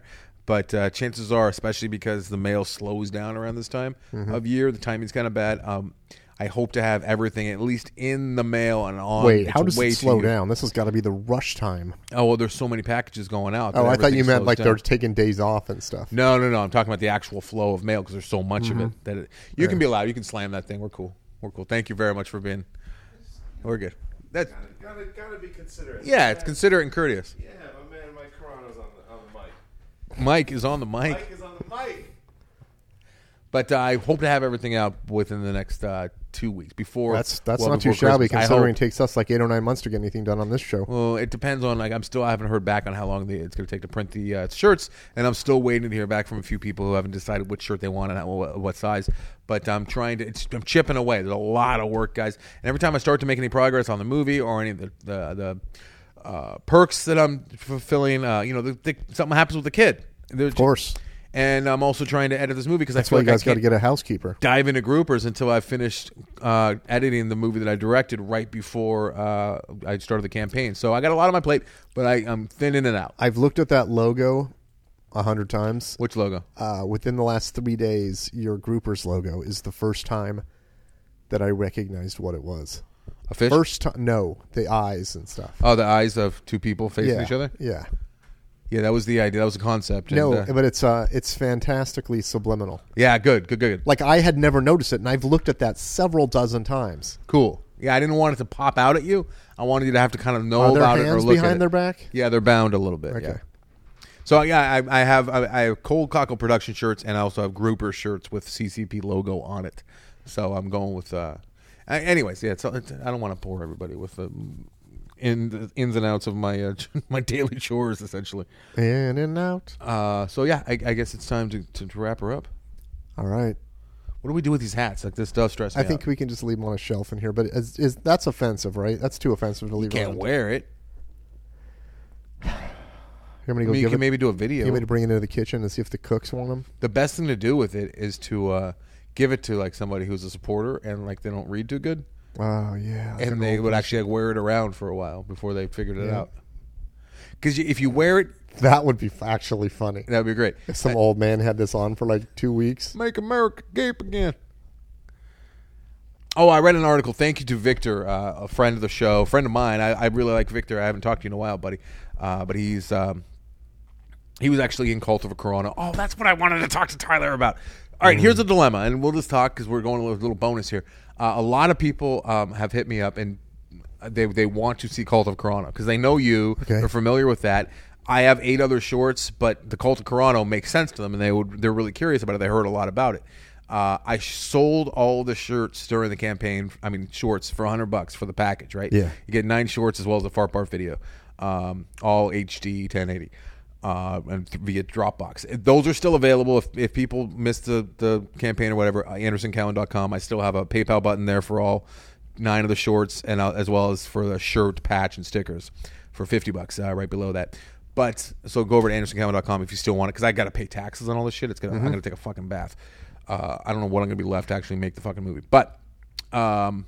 But uh, chances are, especially because the mail slows down around this time Mm-hmm. of year, the timing's kind of bad. Um, I hope to have everything at least in the mail and on. Wait, It's how does way it slow too- down? This has got to be the rush time. Oh, well, there's so many packages going out. Oh, that I thought you everything meant slows like down. they're taking days off and stuff. No, no, no. I'm talking about the actual flow of mail because there's so much of it that it, you can be allowed. You can slam that thing. We're cool. We're cool. Thank you very much for being. We're good. That's Gotta, gotta be considerate. yeah. It's considerate and courteous. Yeah, my man Mike Carano's on the, on the mic. Mike is on the mic, Mike is on the mic. but uh, I hope to have everything out within the next uh, two weeks before. That's that's well, not too before shabby Christmas. I considering hope. it takes us like eight or nine months to get anything done on this show. Well, it depends on like I'm still I haven't heard back on how long the, it's going to take to print the uh, shirts, and I'm still waiting to hear back from a few people who haven't decided which shirt they want and how, what, what size. But I'm trying to. It's, I'm chipping away. There's a lot of work, guys. And every time I start to make any progress on the movie or any of the the, the uh, perks that I'm fulfilling, uh, you know, the, the, something happens with the kid. Of course, And I'm also trying to edit this movie because I that's feel why like you guys I got to can't get a housekeeper. dive into groupers until I finished uh, editing the movie that I directed right before uh, I started the campaign. So I got a lot on my plate, but I, I'm thinning it out. I've looked at that logo a hundred times. Which logo? Uh, within the last three days, your groupers logo is the first time that I recognized what it was. A fish? First time, no, the eyes and stuff. Oh, the eyes of two people facing yeah, each other? yeah. Yeah, that was the idea. That was the concept. No, And, uh, but it's uh, it's fantastically subliminal. yeah, good, good, good, good. Like I had never noticed it, and I've looked at that several dozen times. Cool. Yeah, I didn't want it to pop out at you. I wanted you to have to kind of know Are there about it or hands look at behind it. their back? Yeah, they're bound a little bit. Okay. Yeah. So yeah, I, I have I, I have Cold Cockle production shirts, and I also have grouper shirts with C C P logo on it. So I'm going with. Uh, I- anyways, yeah, it's, it's, I don't want to bore everybody with the in, the ins and outs of my uh, my daily chores, essentially. In and out. Uh, so yeah, I, I guess it's time to, to, to wrap her up. All right. What do we do with these hats? Like this does stress me I think out. we can just leave them on a shelf in here, but is, is that's offensive, right? That's too offensive to leave. You can't around. wear it. You want me to I go mean, you give can it? maybe do a You video. want me to bring it into the kitchen and see if the cooks want them? The best thing to do with it is to uh, give it to like somebody who's a supporter and like they don't read too good. Oh yeah. like And an they old would person. actually like, wear it around for a while before they figured it Yeah. out. Because if you wear it, That would be f- actually funny. that would be great. If some old man had this on for like two weeks. Make America gape again. Oh, I read an article. Thank you to Victor, uh, a friend of the show, friend of mine. I, I really like Victor. I haven't talked to you in a while, buddy. Uh, but he's um, he was actually in Cult of a Corona. Oh, that's what I wanted to talk to Tyler about. All right, here's the dilemma, and we'll just talk because we're going a little, little bonus here. Uh, a lot of people um, have hit me up, and they they want to see Cult of Corona because they know you. Okay. They're familiar with that. I have eight other shorts, but the Cult of Corona makes sense to them, and they would they're really curious about it. They heard a lot about it. Uh, I sold all the shirts during the campaign. I mean, shorts for a hundred bucks for the package, right? Yeah. You get nine shorts as well as a Fart Part video, um, all H D ten eighty, uh, and th- via Dropbox. Those are still available if, if people missed the, the campaign or whatever. uh, Anderson Cowan dot com. I still have a PayPal button there for all nine of the shorts, and uh, as well as for the shirt, patch, and stickers for fifty bucks uh, right below that. But so go over to Anderson Cowan dot com if you still want it because I got to pay taxes on all this shit. It's gonna I'm gonna take a fucking bath. Uh, I don't know what I'm going to be left to actually make the fucking movie. But um,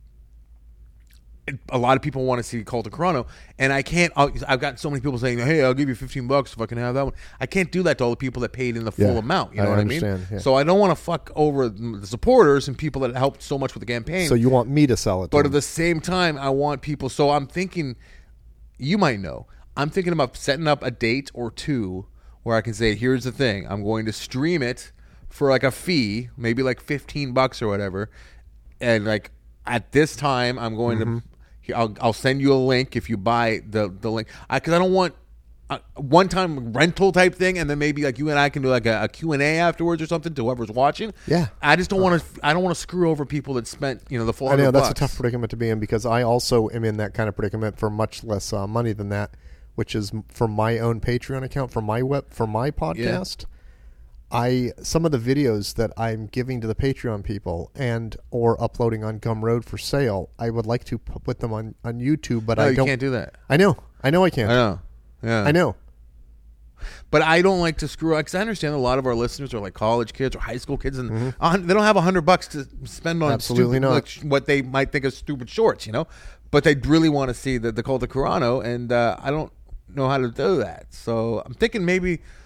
it, a lot of people want to see Cult of Corona, and I can't. I'll, I've got so many people saying, "Hey, I'll give you fifteen bucks if I can have that one." I can't do that to all the people that paid in the full Yeah, amount. You I know what I understand, mean? yeah. So I don't want to fuck over the supporters and people that helped so much with the campaign. So you want me to sell it? To But them. at the same time, I want people. So I'm thinking, you might know, I'm thinking about setting up a date or two where I can say, here's the thing. I'm going to stream it for like a fee, maybe like fifteen bucks or whatever. And like at this time, I'm going Mm-hmm. to, I'll, I'll send you a link if you buy the, the link. I, Cause I don't want a one time rental type thing. And then maybe like you and I can do like a, a Q and A afterwards or something to whoever's watching. Yeah. I just don't want to, I don't want to screw over people that spent, you know, the full I know hundred that's bucks. a tough predicament to be in because I also am in that kind of predicament for much less uh, money than that, which is m- for my own Patreon account for my web for my podcast. I some of the videos that I'm giving to the Patreon people and or uploading on Gumroad for sale, I would like to p- put them on, on YouTube, but No, I you don't. can't do that. I know, I know, I can't. I know. Yeah. I know. But I don't like to screw up because I understand a lot of our listeners are like college kids or high school kids, and uh, they don't have a hundred bucks to spend on Absolutely stupid, not. like, sh- what they might think of stupid shorts, you know. But they really want to see the, the Cult of Corano, and uh, I don't know how to do that. So I'm thinking maybe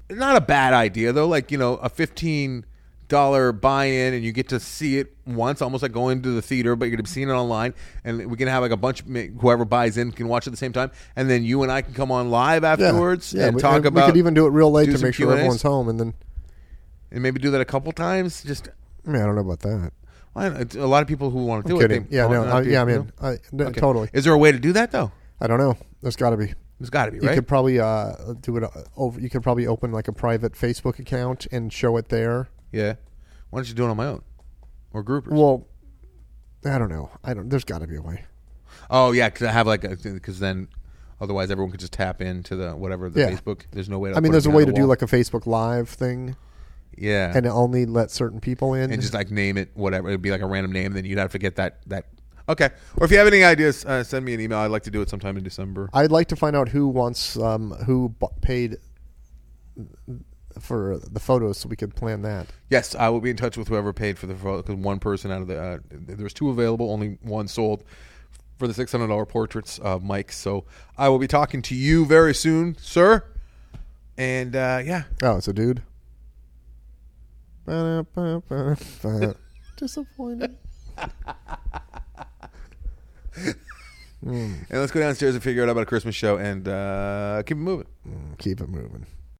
not a bad idea though. Like, you know, a fifteen dollar buy-in, and you get to see it once, almost like going to the theater, but you're going to be seeing it online, and we can have like a bunch of whoever buys in can watch at the same time, and then you and I can come on live afterwards yeah, yeah, and we, talk and about. We could even do it real late do to some make sure Q and A's. everyone's home, and then and maybe do that a couple times. Just I mean, I don't know about that. well, it's a lot of people who want to do I'm it. kidding. they Yeah, want no, not I, to, yeah, I you mean, know? I, no, Okay. totally. Is there a way to do that though? I don't know. There's got to be. There's got to be, You right? could probably uh, do it uh, over. You could probably open like a private Facebook account and show it there. Yeah. Why don't you do it on my own or groupers? Well, I don't know. I don't. There's got to be a way. Oh yeah, because I have like because then otherwise everyone could just tap into the whatever the Yeah. Facebook. There's no way. to I mean, put there's it a way behind to the do wall. like a Facebook Live thing, yeah, and only let certain people in. and just like name it whatever. It'd be like a random name. Then you'd have to get that that. Okay. Or if you have any ideas, uh, send me an email. I'd like to do it sometime in December. I'd like to find out who wants um, who b- paid for the photos so we could plan that. Yes, I will be in touch with whoever paid for the photo because one person out of the uh, there's two available, only one sold for the six hundred dollar portraits of Mike. So I will be talking to you very soon, sir. And uh, yeah, Oh, it's a dude. Disappointed. and let's go downstairs and figure out about a Christmas show and uh, keep it moving. Keep it moving.